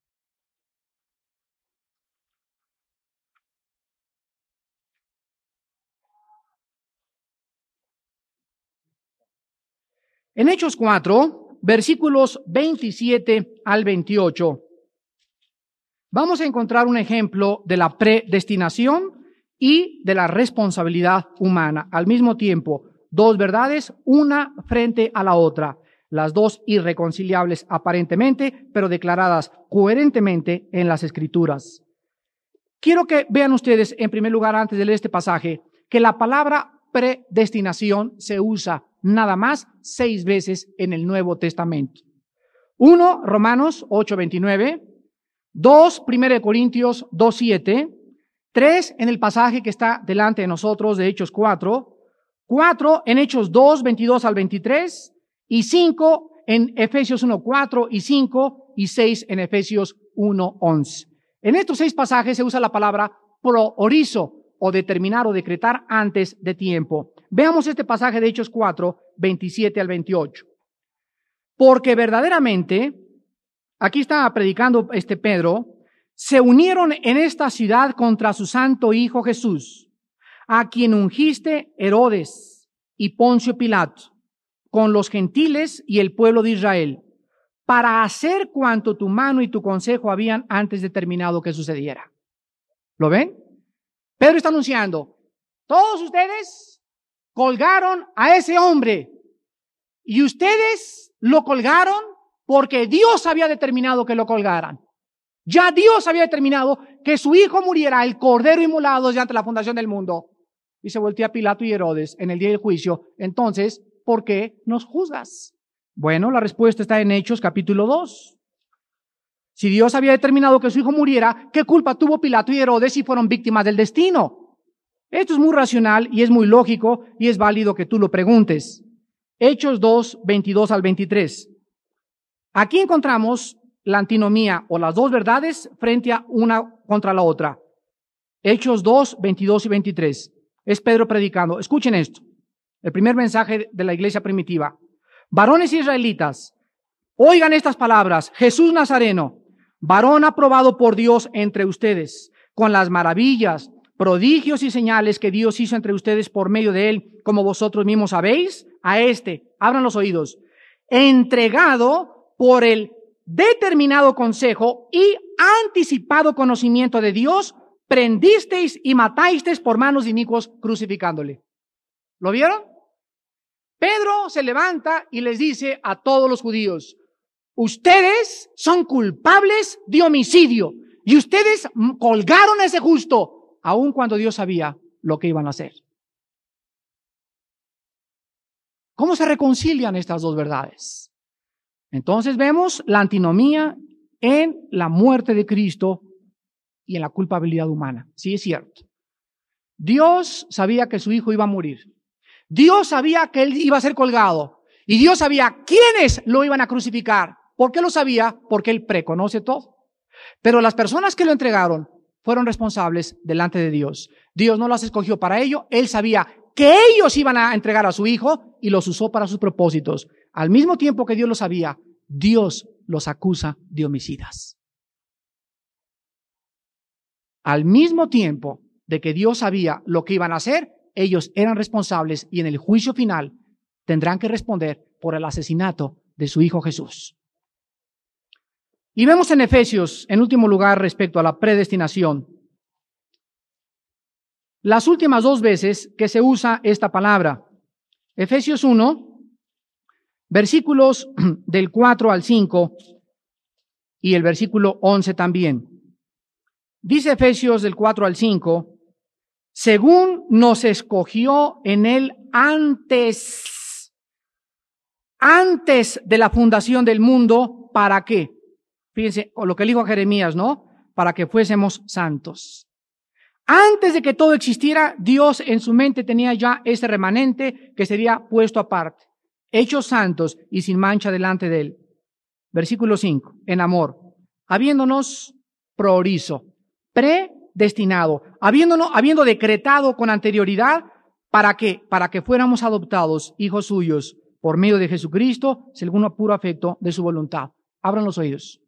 En Hechos cuatro, versículos veintisiete al veintiocho, vamos a encontrar un ejemplo de la predestinación y de la responsabilidad humana. Al mismo tiempo, dos verdades, una frente a la otra, las dos irreconciliables aparentemente, pero declaradas coherentemente en las Escrituras. Quiero que vean ustedes, en primer lugar, antes de leer este pasaje, que la palabra predestinación se usa nada más seis veces en el Nuevo Testamento. Uno, Romanos ocho veintinueve. Dos, Primera de Corintios dos siete. Tres, en el pasaje que está delante de nosotros de Hechos cuatro. Cuatro, en Hechos dos veintidós al veintitrés. Y cinco, en Efesios uno cuatro y cinco. Y seis, en Efesios uno once. En estos seis pasajes se usa la palabra proorizo, o determinar o decretar antes de tiempo. Veamos este pasaje de Hechos cuatro, veintisiete al veintiocho. Porque verdaderamente, aquí está predicando este Pedro, se unieron en esta ciudad contra su santo Hijo Jesús, a quien ungiste Herodes y Poncio Pilato, con los gentiles y el pueblo de Israel, para hacer cuanto tu mano y tu consejo habían antes determinado que sucediera. ¿Lo ven? Pedro está anunciando, todos ustedes colgaron a ese hombre y ustedes lo colgaron porque Dios había determinado que lo colgaran. Ya Dios había determinado que su hijo muriera, el cordero inmolado desde antes de la fundación del mundo. Y se voltea Pilato y Herodes en el día del juicio. Entonces, ¿por qué nos juzgas? Bueno, la respuesta está en Hechos capítulo dos. Si Dios había determinado que su hijo muriera, ¿qué culpa tuvo Pilato y Herodes si fueron víctimas del destino? Esto es muy racional y es muy lógico y es válido que tú lo preguntes. Hechos dos, veintidós al veintitrés. Aquí encontramos la antinomía o las dos verdades frente a una contra la otra. Hechos dos, veintidós y veintitrés. Es Pedro predicando. Escuchen esto. El primer mensaje de la iglesia primitiva. Varones israelitas, oigan estas palabras. Jesús Nazareno, varón aprobado por Dios entre ustedes, con las maravillas, prodigios y señales que Dios hizo entre ustedes por medio de él, como vosotros mismos sabéis, a este, abran los oídos, entregado por el determinado consejo y anticipado conocimiento de Dios, prendisteis y matasteis por manos de inicuos crucificándole. ¿Lo vieron? Pedro se levanta y les dice a todos los judíos, ustedes son culpables de homicidio y ustedes colgaron a ese justo, aun cuando Dios sabía lo que iban a hacer. ¿Cómo se reconcilian estas dos verdades? Entonces vemos la antinomía en la muerte de Cristo y en la culpabilidad humana. Sí, es cierto. Dios sabía que su hijo iba a morir. Dios sabía que él iba a ser colgado. Y Dios sabía quiénes lo iban a crucificar. ¿Por qué lo sabía? Porque él preconoce todo. Pero las personas que lo entregaron fueron responsables delante de Dios. Dios no las escogió para ello. Él sabía que ellos iban a entregar a su hijo y los usó para sus propósitos. Al mismo tiempo que Dios lo sabía, Dios los acusa de homicidas. Al mismo tiempo de que Dios sabía lo que iban a hacer, ellos eran responsables y en el juicio final tendrán que responder por el asesinato de su Hijo Jesús. Y vemos en Efesios, en último lugar, respecto a la predestinación, las últimas dos veces que se usa esta palabra. Efesios uno, versículos del cuatro al cinco y el versículo once también. Dice Efesios del cuatro al cinco, según nos escogió en él antes, antes de la fundación del mundo, ¿para qué? Fíjense, lo que le dijo a Jeremías, ¿no? Para que fuésemos santos. Antes de que todo existiera, Dios en su mente tenía ya ese remanente que sería puesto aparte, hechos santos y sin mancha delante de él. Versículo cinco, en amor, habiéndonos proorizo, predestinado, habiéndonos, habiendo decretado con anterioridad, ¿para qué? Para que fuéramos adoptados hijos suyos por medio de Jesucristo, según el puro afecto de su voluntad. Abran los oídos.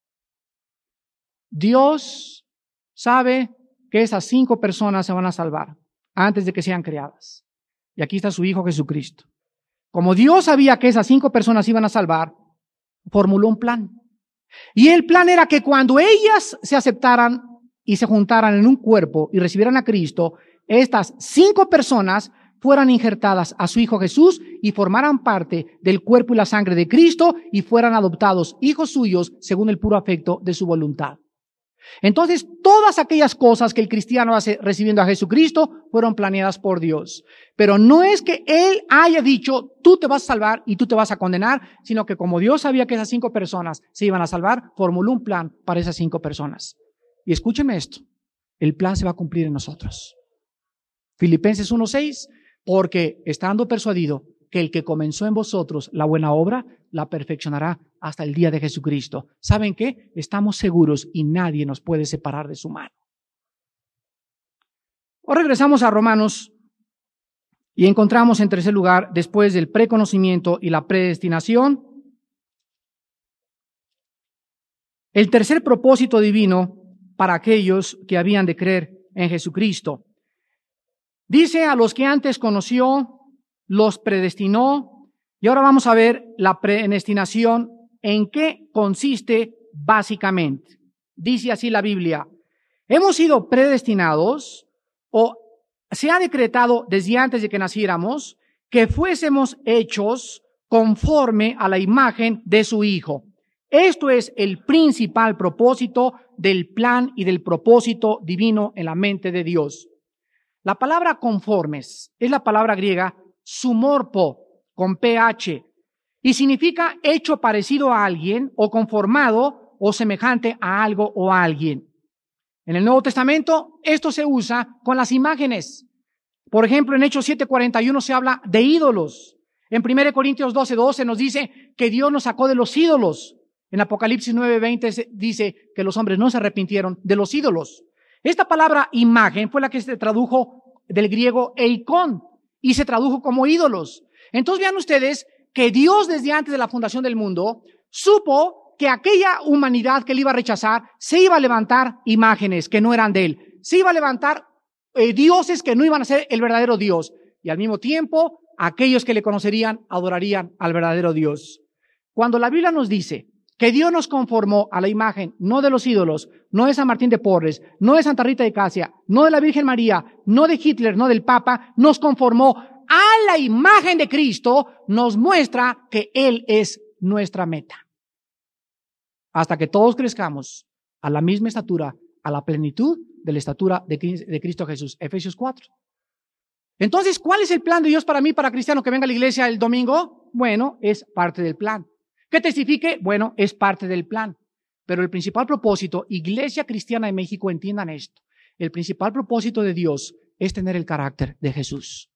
Dios sabe que esas cinco personas se van a salvar antes de que sean creadas. Y aquí está su Hijo Jesucristo. Como Dios sabía que esas cinco personas iban a salvar, formuló un plan. Y el plan era que cuando ellas se aceptaran y se juntaran en un cuerpo y recibieran a Cristo, estas cinco personas fueran injertadas a su Hijo Jesús y formaran parte del cuerpo y la sangre de Cristo y fueran adoptados hijos suyos según el puro afecto de su voluntad. Entonces, todas aquellas cosas que el cristiano hace recibiendo a Jesucristo fueron planeadas por Dios. Pero no es que Él haya dicho, tú te vas a salvar y tú te vas a condenar, sino que como Dios sabía que esas cinco personas se iban a salvar, formuló un plan para esas cinco personas. Y escúcheme esto, el plan se va a cumplir en nosotros. Filipenses uno seis, porque estando persuadido que el que comenzó en vosotros la buena obra, la perfeccionará hasta el día de Jesucristo. ¿Saben qué? Estamos seguros y nadie nos puede separar de su mano. Ahora regresamos a Romanos y encontramos en tercer lugar, después del preconocimiento y la predestinación, el tercer propósito divino para aquellos que habían de creer en Jesucristo. Dice: a los que antes conoció, los predestinó. Y ahora vamos a ver la predestinación, en qué consiste básicamente. Dice así la Biblia: hemos sido predestinados, o se ha decretado desde antes de que naciéramos, que fuésemos hechos conforme a la imagen de su Hijo. Esto es el principal propósito del plan y del propósito divino en la mente de Dios. La palabra conformes es la palabra griega sumorpo, con ph, y significa hecho parecido a alguien, o conformado, o semejante a algo o a alguien. En el Nuevo Testamento, esto se usa con las imágenes. Por ejemplo, en Hechos siete cuarenta y uno se habla de ídolos. En primera Corintios doce doce nos dice que Dios nos sacó de los ídolos. En Apocalipsis nueve veinte dice que los hombres no se arrepintieron de los ídolos. Esta palabra imagen fue la que se tradujo del griego eikon y se tradujo como ídolos. Entonces vean ustedes que Dios desde antes de la fundación del mundo supo que aquella humanidad que él iba a rechazar se iba a levantar imágenes que no eran de él. Se iba a levantar eh, dioses que no iban a ser el verdadero Dios. Y al mismo tiempo, aquellos que le conocerían adorarían al verdadero Dios. Cuando la Biblia nos dice que Dios nos conformó a la imagen, no de los ídolos, no de San Martín de Porres, no de Santa Rita de Casia, no de la Virgen María, no de Hitler, no del Papa, nos conformó a la imagen de Cristo, nos muestra que Él es nuestra meta. Hasta que todos crezcamos a la misma estatura, a la plenitud de la estatura de Cristo Jesús. Efesios cuatro. Entonces, ¿cuál es el plan de Dios para mí, para cristiano que venga a la iglesia el domingo? Bueno, es parte del plan. ¿Que testifique? Bueno, es parte del plan. Pero el principal propósito, Iglesia Cristiana de México, entiendan esto. El principal propósito de Dios es tener el carácter de Jesús.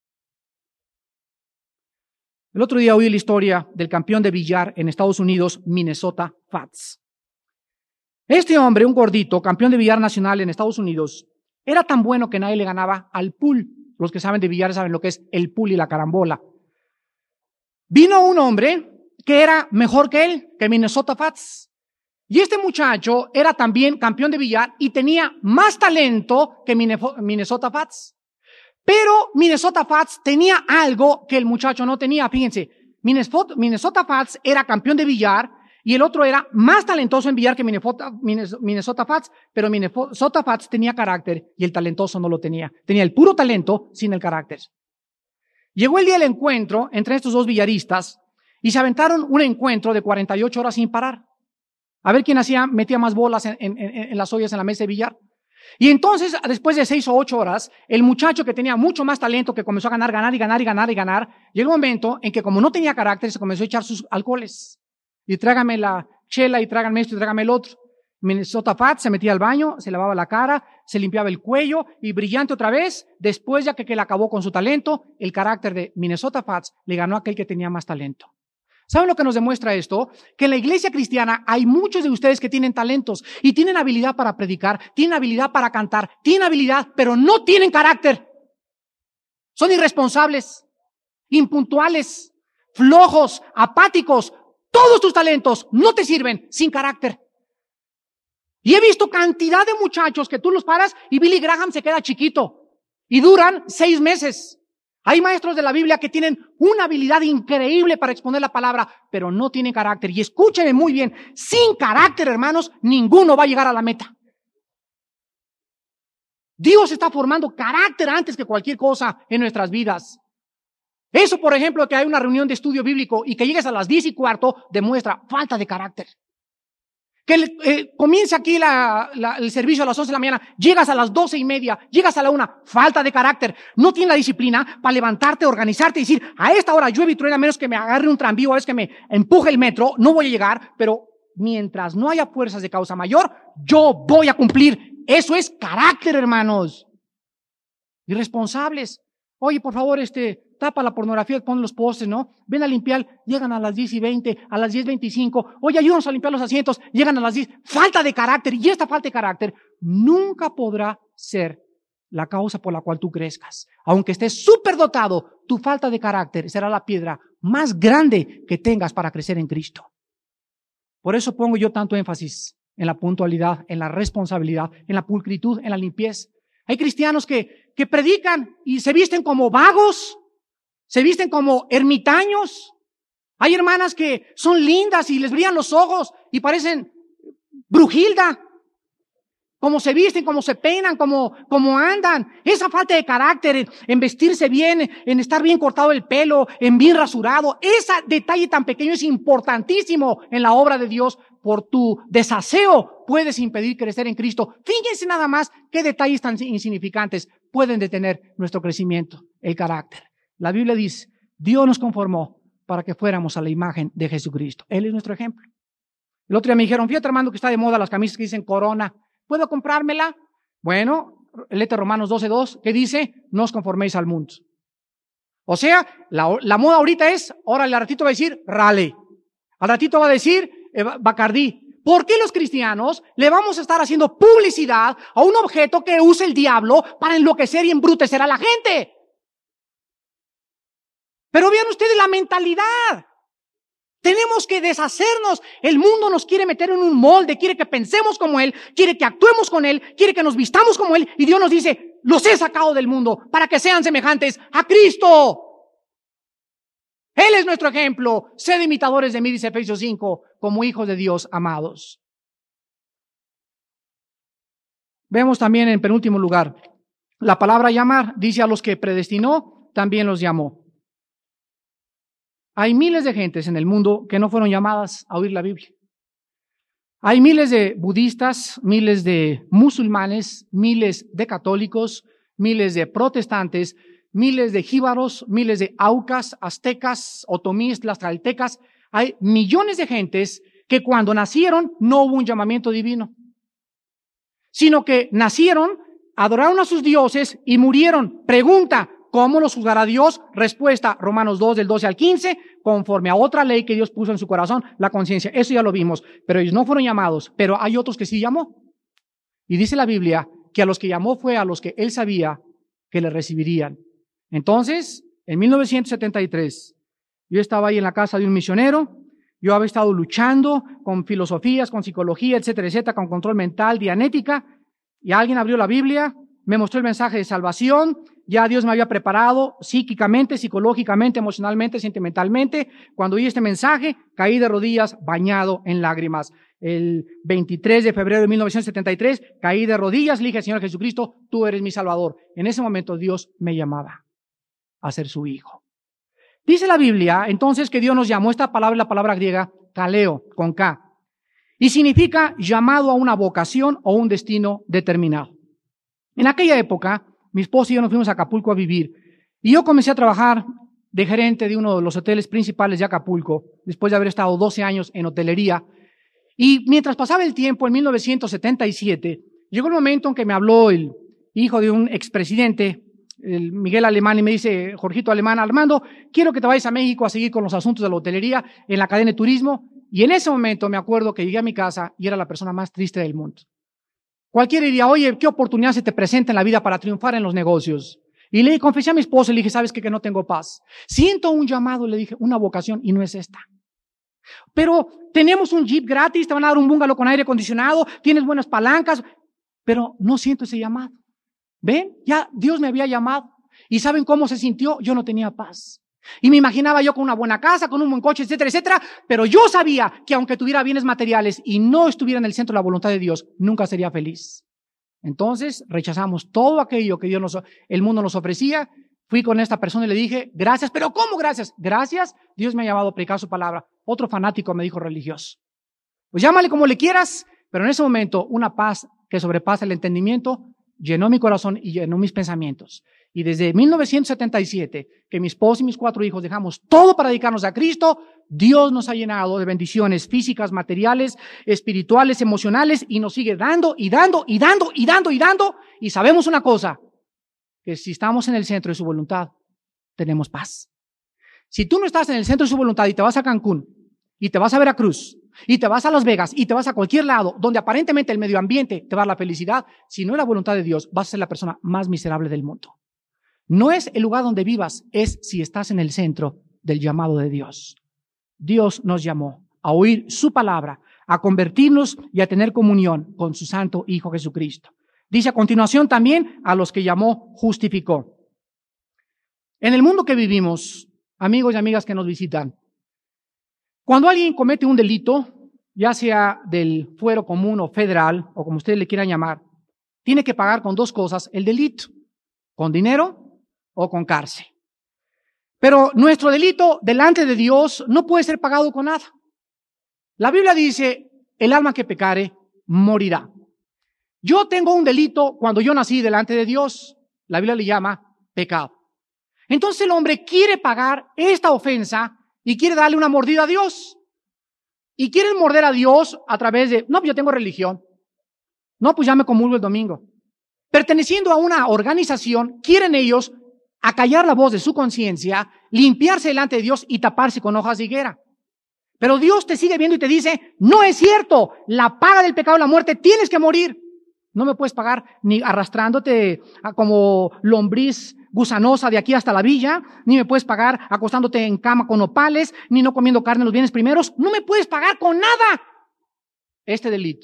El otro día oí la historia del campeón de billar en Estados Unidos, Minnesota Fats. Este hombre, un gordito, campeón de billar nacional en Estados Unidos, era tan bueno que nadie le ganaba al pool. Los que saben de billar saben lo que es el pool y la carambola. Vino un hombre que era mejor que él, que Minnesota Fats, Y este muchacho era también campeón de billar y tenía más talento que Minnesota Fats. Pero Minnesota Fats tenía algo que el muchacho no tenía. Fíjense, Minnesota, Minnesota Fats era campeón de billar y el otro era más talentoso en billar que Minnesota, Minnesota Fats, pero Minnesota Fats tenía carácter y el talentoso no lo tenía. Tenía el puro talento sin el carácter. Llegó el día del encuentro entre estos dos billaristas y se aventaron un encuentro de cuarenta y ocho horas sin parar. A ver quién hacía, metía más bolas en, en, en, en las ollas en la mesa de billar. Y entonces, después de seis o ocho horas, el muchacho que tenía mucho más talento, que comenzó a ganar, ganar y ganar y ganar y ganar, llegó un momento en que como no tenía carácter, se comenzó a echar sus alcoholes. Y trágame la chela y trágame esto y trágame el otro. Minnesota Fats se metía al baño, se lavaba la cara, se limpiaba el cuello y brillante otra vez. Después, ya que, que él acabó con su talento, el carácter de Minnesota Fats le ganó a aquel que tenía más talento. ¿Saben lo que nos demuestra esto? Que en la iglesia cristiana hay muchos de ustedes que tienen talentos y tienen habilidad para predicar, tienen habilidad para cantar, tienen habilidad, pero no tienen carácter. Son irresponsables, impuntuales, flojos, apáticos. Todos tus talentos no te sirven sin carácter. Y he visto cantidad de muchachos que tú los paras y Billy Graham se queda chiquito y duran seis meses. Hay maestros de la Biblia que tienen una habilidad increíble para exponer la palabra, pero no tienen carácter. Y escúchenme muy bien, sin carácter, hermanos, ninguno va a llegar a la meta. Dios está formando carácter antes que cualquier cosa en nuestras vidas. Eso, por ejemplo, que hay una reunión de estudio bíblico y que llegues a las diez y cuarto, demuestra falta de carácter. Que eh, comience aquí la, la, el servicio a las once de la mañana, llegas a las doce y media, llegas a la una, falta de carácter. No tienes la disciplina para levantarte, organizarte y decir, a esta hora llueve y truena, a menos que me agarre un tranvío, a veces que me empuje el metro, no voy a llegar, pero mientras no haya fuerzas de causa mayor, yo voy a cumplir. Eso es carácter, hermanos. Irresponsables. Oye, por favor, este, tapa la pornografía, pon los postes, ¿no? Ven a limpiar, llegan a las diez y veinte, a las diez veinticinco. Oye, ayúdanos a limpiar los asientos, llegan a las diez. Falta de carácter, y esta falta de carácter nunca podrá ser la causa por la cual tú crezcas. Aunque estés súper dotado, tu falta de carácter será la piedra más grande que tengas para crecer en Cristo. Por eso pongo yo tanto énfasis en la puntualidad, en la responsabilidad, en la pulcritud, en la limpieza. Hay cristianos que, que predican y se visten como vagos, se visten como ermitaños. Hay hermanas que son lindas y les brillan los ojos y parecen Brujilda. Cómo se visten, cómo se peinan, cómo, cómo andan. Esa falta de carácter en, en vestirse bien, en estar bien cortado el pelo, en bien rasurado. Ese detalle tan pequeño es importantísimo en la obra de Dios. Por tu desaseo puedes impedir crecer en Cristo. Fíjense nada más qué detalles tan insignificantes pueden detener nuestro crecimiento, el carácter. La Biblia dice, Dios nos conformó para que fuéramos a la imagen de Jesucristo. Él es nuestro ejemplo. El otro día me dijeron, fíjate hermano que está de moda las camisas que dicen Corona. ¿Puedo comprármela? Bueno, léete Romanos doce dos, que dice, no os conforméis al mundo. O sea, la, la moda ahorita es, ahora al ratito va a decir Raleigh. Al ratito va a decir eh, Bacardí. ¿Por qué los cristianos le vamos a estar haciendo publicidad a un objeto que usa el diablo para enloquecer y embrutecer a la gente? Pero vean ustedes la mentalidad. Tenemos que deshacernos. El mundo nos quiere meter en un molde, quiere que pensemos como Él, quiere que actuemos con Él, quiere que nos vistamos como Él. Y Dios nos dice, los he sacado del mundo para que sean semejantes a Cristo. Él es nuestro ejemplo. Sed imitadores de mí, dice Efesios cinco, como hijos de Dios amados. Vemos también en penúltimo lugar, la palabra llamar dice a los que predestinó, también los llamó. Hay miles de gentes en el mundo que no fueron llamadas a oír la Biblia. Hay miles de budistas, miles de musulmanes, miles de católicos, miles de protestantes, miles de jíbaros, miles de aucas, aztecas, otomíes, tlaxcaltecas. Hay millones de gentes que cuando nacieron no hubo un llamamiento divino, sino que nacieron, adoraron a sus dioses y murieron. Pregunta, ¿cómo los juzgará Dios? Respuesta, Romanos dos, del doce al quince, conforme a otra ley que Dios puso en su corazón, la conciencia. Eso ya lo vimos, pero ellos no fueron llamados, pero hay otros que sí llamó. Y dice la Biblia que a los que llamó fue a los que Él sabía que le recibirían. Entonces, en mil novecientos setenta y tres, yo estaba ahí en la casa de un misionero Yo había estado luchando con filosofías, con psicología, etcétera, etcétera, con control mental, dianética, y alguien abrió la Biblia, me mostró el mensaje de salvación. Ya Dios me había preparado psíquicamente, psicológicamente, emocionalmente, sentimentalmente. Cuando oí este mensaje, caí de rodillas, bañado en lágrimas. El veintitrés de febrero de mil novecientos setenta y tres, caí de rodillas, le dije, Señor Jesucristo, tú eres mi Salvador. En ese momento Dios me llamaba a ser su hijo. Dice la Biblia, entonces, que Dios nos llamó. Esta palabra es la palabra griega, kaleo, con K, y significa llamado a una vocación o un destino determinado. En aquella época, mi esposo y yo nos fuimos a Acapulco a vivir, y yo comencé a trabajar de gerente de uno de los hoteles principales de Acapulco, después de haber estado doce años en hotelería. Y mientras pasaba el tiempo, en mil novecientos setenta y siete, llegó el momento en que me habló el hijo de un expresidente, el Miguel Alemán, y me dice, Jorgito Alemán, Armando, quiero que te vayas a México a seguir con los asuntos de la hotelería en la cadena de turismo. Y en ese momento me acuerdo que llegué a mi casa y era la persona más triste del mundo. Cualquiera diría, oye, ¿qué oportunidad se te presenta en la vida para triunfar en los negocios? Y le confesé a mi esposo y le dije, ¿sabes qué? Que no tengo paz. Siento un llamado, le dije, una vocación, y no es esta. Pero tenemos un jeep gratis, te van a dar un bungalow con aire acondicionado, tienes buenas palancas, pero no siento ese llamado. ¿Ven? Ya Dios me había llamado. ¿Y saben cómo se sintió? Yo no tenía paz. Y me imaginaba yo con una buena casa, con un buen coche, etcétera, etcétera, pero yo sabía que aunque tuviera bienes materiales y no estuviera en el centro de la voluntad de Dios, nunca sería feliz. Entonces rechazamos todo aquello que Dios nos, el mundo nos ofrecía. Fui con esta persona y le dije, gracias. ¿Pero cómo gracias? Gracias, Dios me ha llamado a predicar su palabra. Otro fanático me dijo religioso. Pues llámale como le quieras, pero en ese momento una paz que sobrepasa el entendimiento llenó mi corazón y llenó mis pensamientos. Y desde mil novecientos setenta y siete, que mi esposo y mis cuatro hijos dejamos todo para dedicarnos a Cristo, Dios nos ha llenado de bendiciones físicas, materiales, espirituales, emocionales, y nos sigue dando y dando y dando y dando y dando. Y sabemos una cosa, que si estamos en el centro de su voluntad, tenemos paz. Si tú no estás en el centro de su voluntad y te vas a Cancún, y te vas a Veracruz, y te vas a Las Vegas, y te vas a cualquier lado donde aparentemente el medio ambiente te va a dar la felicidad, si no es la voluntad de Dios, vas a ser la persona más miserable del mundo. No es el lugar donde vivas, es si estás en el centro del llamado de Dios. Dios nos llamó a oír su palabra, a convertirnos y a tener comunión con su santo Hijo Jesucristo. Dice a continuación también, a los que llamó, justificó. En el mundo que vivimos, amigos y amigas que nos visitan, cuando alguien comete un delito, ya sea del fuero común o federal, o como ustedes le quieran llamar, tiene que pagar con dos cosas el delito, con dinero o con cárcel. Pero nuestro delito delante de Dios no puede ser pagado con nada. La Biblia dice, el alma que pecare morirá. Yo tengo un delito cuando yo nací delante de Dios, la Biblia le llama pecado. Entonces el hombre quiere pagar esta ofensa y quiere darle una mordida a Dios. Y quiere morder a Dios a través de, no, pues yo tengo religión. No, pues ya me comulgo el domingo. Perteneciendo a una organización, quieren ellos acallar la voz de su conciencia, limpiarse delante de Dios y taparse con hojas de higuera. Pero Dios te sigue viendo y te dice, no es cierto, la paga del pecado es la muerte, tienes que morir. No me puedes pagar ni arrastrándote como lombriz gusanosa de aquí hasta la villa, ni me puedes pagar acostándote en cama con nopales, ni no comiendo carne en los bienes primeros. No me puedes pagar con nada este delito.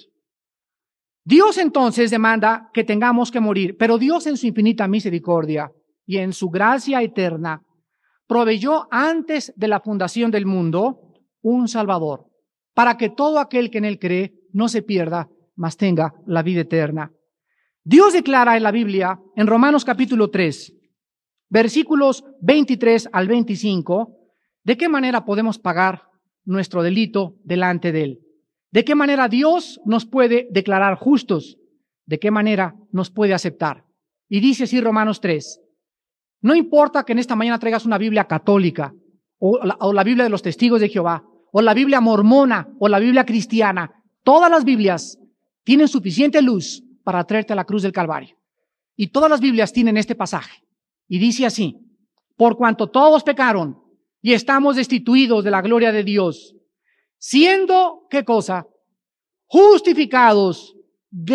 Dios entonces demanda que tengamos que morir, pero Dios en su infinita misericordia y en su gracia eterna proveyó antes de la fundación del mundo un Salvador, para que todo aquel que en él cree no se pierda, mas tenga la vida eterna. Dios declara en la Biblia, en Romanos capítulo tres, versículos veintitrés al veinticinco, de qué manera podemos pagar nuestro delito delante de él. De qué manera Dios nos puede declarar justos. De qué manera nos puede aceptar. Y dice así Romanos tres. No importa que en esta mañana traigas una Biblia católica, o la, o la Biblia de los Testigos de Jehová, o la Biblia mormona, o la Biblia cristiana. Todas las Biblias tienen suficiente luz para traerte a la cruz del Calvario. Y todas las Biblias tienen este pasaje. Y dice así, por cuanto todos pecaron y estamos destituidos de la gloria de Dios, siendo, ¿qué cosa? Justificados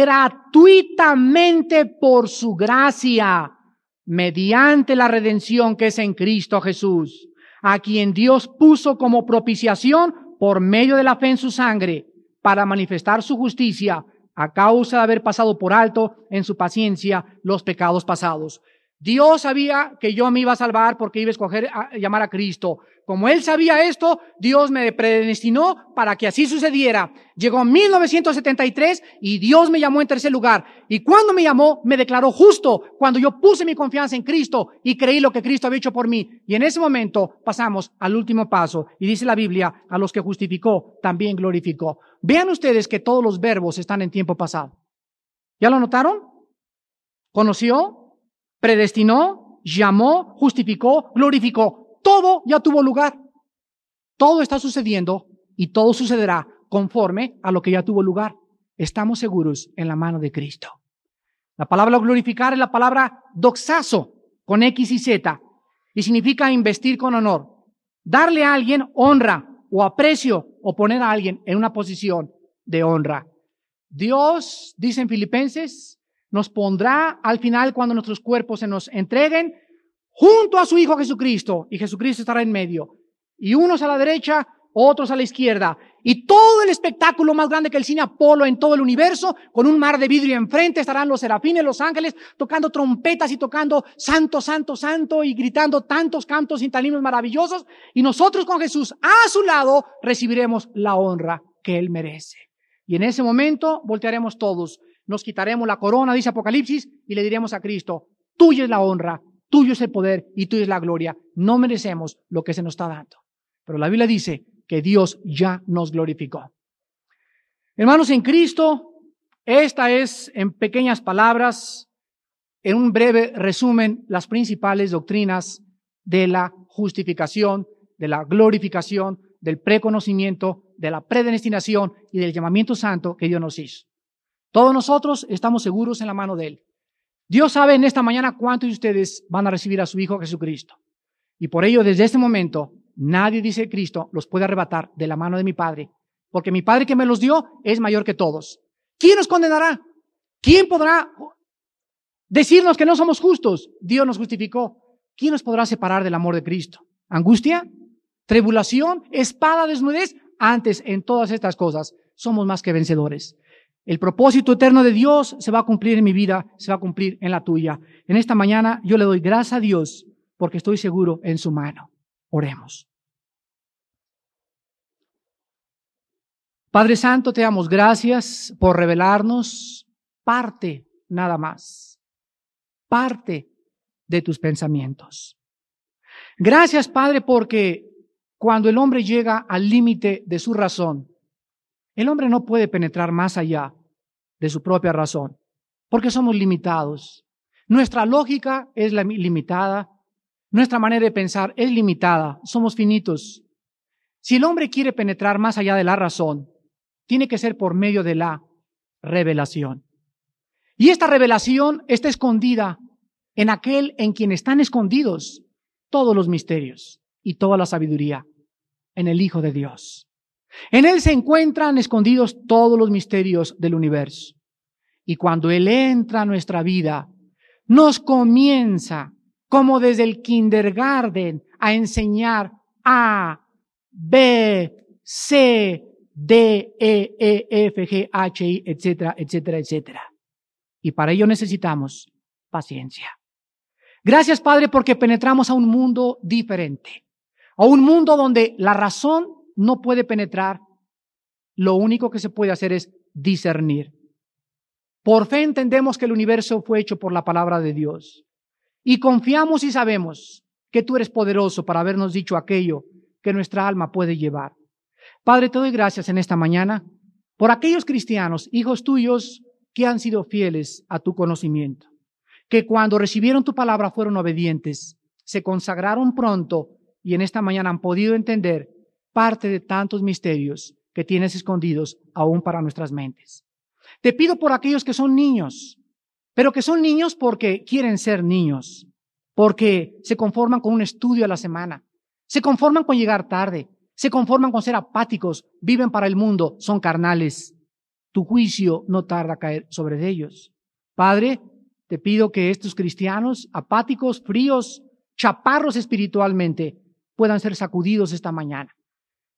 gratuitamente por su gracia, mediante la redención que es en Cristo Jesús, a quien Dios puso como propiciación por medio de la fe en su sangre, para manifestar su justicia, a causa de haber pasado por alto en su paciencia los pecados pasados. Dios sabía que yo me iba a salvar porque iba a escoger a llamar a Cristo. Como Él sabía esto, Dios me predestinó para que así sucediera. Llegó mil novecientos setenta y tres y Dios me llamó en tercer lugar. Y cuando me llamó, me declaró justo cuando yo puse mi confianza en Cristo y creí lo que Cristo había hecho por mí. Y en ese momento pasamos al último paso. Y dice la Biblia, a los que justificó, también glorificó. Vean ustedes que todos los verbos están en tiempo pasado. ¿Ya lo notaron? Conoció, predestinó, llamó, justificó, glorificó. Todo ya tuvo lugar. Todo está sucediendo y todo sucederá conforme a lo que ya tuvo lugar. Estamos seguros en la mano de Cristo. La palabra glorificar es la palabra doxazo, con X y Z, y significa investir con honor. Darle a alguien honra o aprecio o poner a alguien en una posición de honra. Dios, dice en Filipenses, nos pondrá al final cuando nuestros cuerpos se nos entreguen junto a su Hijo Jesucristo, y Jesucristo estará en medio, y unos a la derecha, otros a la izquierda, y todo el espectáculo más grande que el cine Apolo en todo el universo, con un mar de vidrio enfrente, estarán los serafines, los ángeles, tocando trompetas y tocando santo, santo, santo, y gritando tantos cantos y himnos maravillosos, y nosotros con Jesús a su lado recibiremos la honra que Él merece. Y en ese momento voltearemos todos, nos quitaremos la corona, dice Apocalipsis, y le diremos a Cristo, tuya es la honra, tuyo es el poder y tuya es la gloria. No merecemos lo que se nos está dando. Pero la Biblia dice que Dios ya nos glorificó. Hermanos, en Cristo, esta es, en pequeñas palabras, en un breve resumen, las principales doctrinas de la justificación, de la glorificación, del preconocimiento, de la predestinación y del llamamiento santo que Dios nos hizo. Todos nosotros estamos seguros en la mano de Él. Dios sabe en esta mañana cuántos de ustedes van a recibir a su Hijo Jesucristo. Y por ello, desde este momento, nadie, dice Cristo, los puede arrebatar de la mano de mi Padre, porque mi Padre que me los dio es mayor que todos. ¿Quién nos condenará? ¿Quién podrá decirnos que no somos justos? Dios nos justificó. ¿Quién nos podrá separar del amor de Cristo? ¿Angustia? ¿Tribulación? ¿Espada? ¿Desnudez? Antes, en todas estas cosas, somos más que vencedores. El propósito eterno de Dios se va a cumplir en mi vida, se va a cumplir en la tuya. En esta mañana yo le doy gracias a Dios porque estoy seguro en su mano. Oremos. Padre Santo, te damos gracias por revelarnos parte nada más, parte de tus pensamientos. Gracias, Padre, porque cuando el hombre llega al límite de su razón, el hombre no puede penetrar más allá de su propia razón, porque somos limitados. Nuestra lógica es la limitada, nuestra manera de pensar es limitada, somos finitos. Si el hombre quiere penetrar más allá de la razón, tiene que ser por medio de la revelación. Y esta revelación está escondida en aquel en quien están escondidos todos los misterios y toda la sabiduría, en el Hijo de Dios. En Él se encuentran escondidos todos los misterios del universo. Y cuando Él entra a nuestra vida, nos comienza, como desde el kindergarten, a enseñar A, B, C, D, E, E, F, G, H, I, etcétera, etcétera, etcétera. Y para ello necesitamos paciencia. Gracias, Padre, porque penetramos a un mundo diferente, a un mundo donde la razón no puede penetrar. Lo único que se puede hacer es discernir. Por fe entendemos que el universo fue hecho por la palabra de Dios y confiamos y sabemos que tú eres poderoso para habernos dicho aquello que nuestra alma puede llevar. Padre, te doy gracias en esta mañana por aquellos cristianos, hijos tuyos, que han sido fieles a tu conocimiento, que cuando recibieron tu palabra fueron obedientes, se consagraron pronto y en esta mañana han podido entender parte de tantos misterios que tienes escondidos aún para nuestras mentes. Te pido por aquellos que son niños, pero que son niños porque quieren ser niños, porque se conforman con un estudio a la semana, se conforman con llegar tarde, se conforman con ser apáticos, viven para el mundo, son carnales. Tu juicio no tarda a caer sobre ellos. Padre, te pido que estos cristianos apáticos, fríos, chaparros espiritualmente, puedan ser sacudidos esta mañana.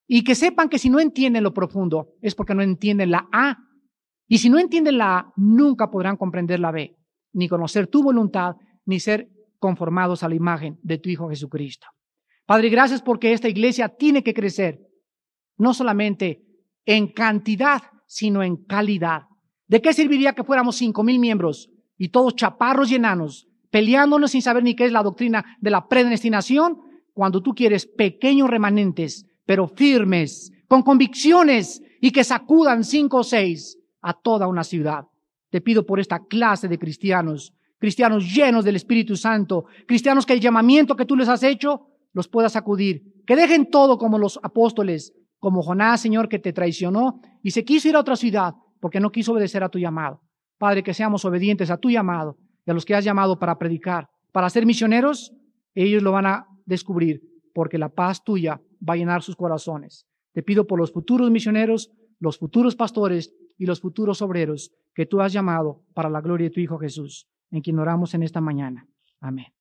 Y que sepan que si no entienden lo profundo es porque no entienden la A. Y si no entienden la A, nunca podrán comprender la B, ni conocer tu voluntad, ni ser conformados a la imagen de tu Hijo Jesucristo. Padre, gracias porque esta iglesia tiene que crecer, no solamente en cantidad, sino en calidad. ¿De qué serviría que fuéramos cinco mil miembros y todos chaparros y enanos, peleándonos sin saber ni qué es la doctrina de la predestinación, cuando tú quieres pequeños remanentes, pero firmes, con convicciones y que sacudan cinco o seis a toda una ciudad? Te pido por esta clase de cristianos, cristianos llenos del Espíritu Santo, cristianos que el llamamiento que tú les has hecho los puedas sacudir, que dejen todo como los apóstoles, como Jonás, Señor, que te traicionó y se quiso ir a otra ciudad porque no quiso obedecer a tu llamado. Padre, que seamos obedientes a tu llamado y a los que has llamado para predicar, para ser misioneros. Ellos lo van a descubrir porque la paz tuya va a llenar sus corazones. Te pido por los futuros misioneros, los futuros pastores y los futuros obreros que tú has llamado para la gloria de tu Hijo Jesús, en quien oramos en esta mañana. Amén.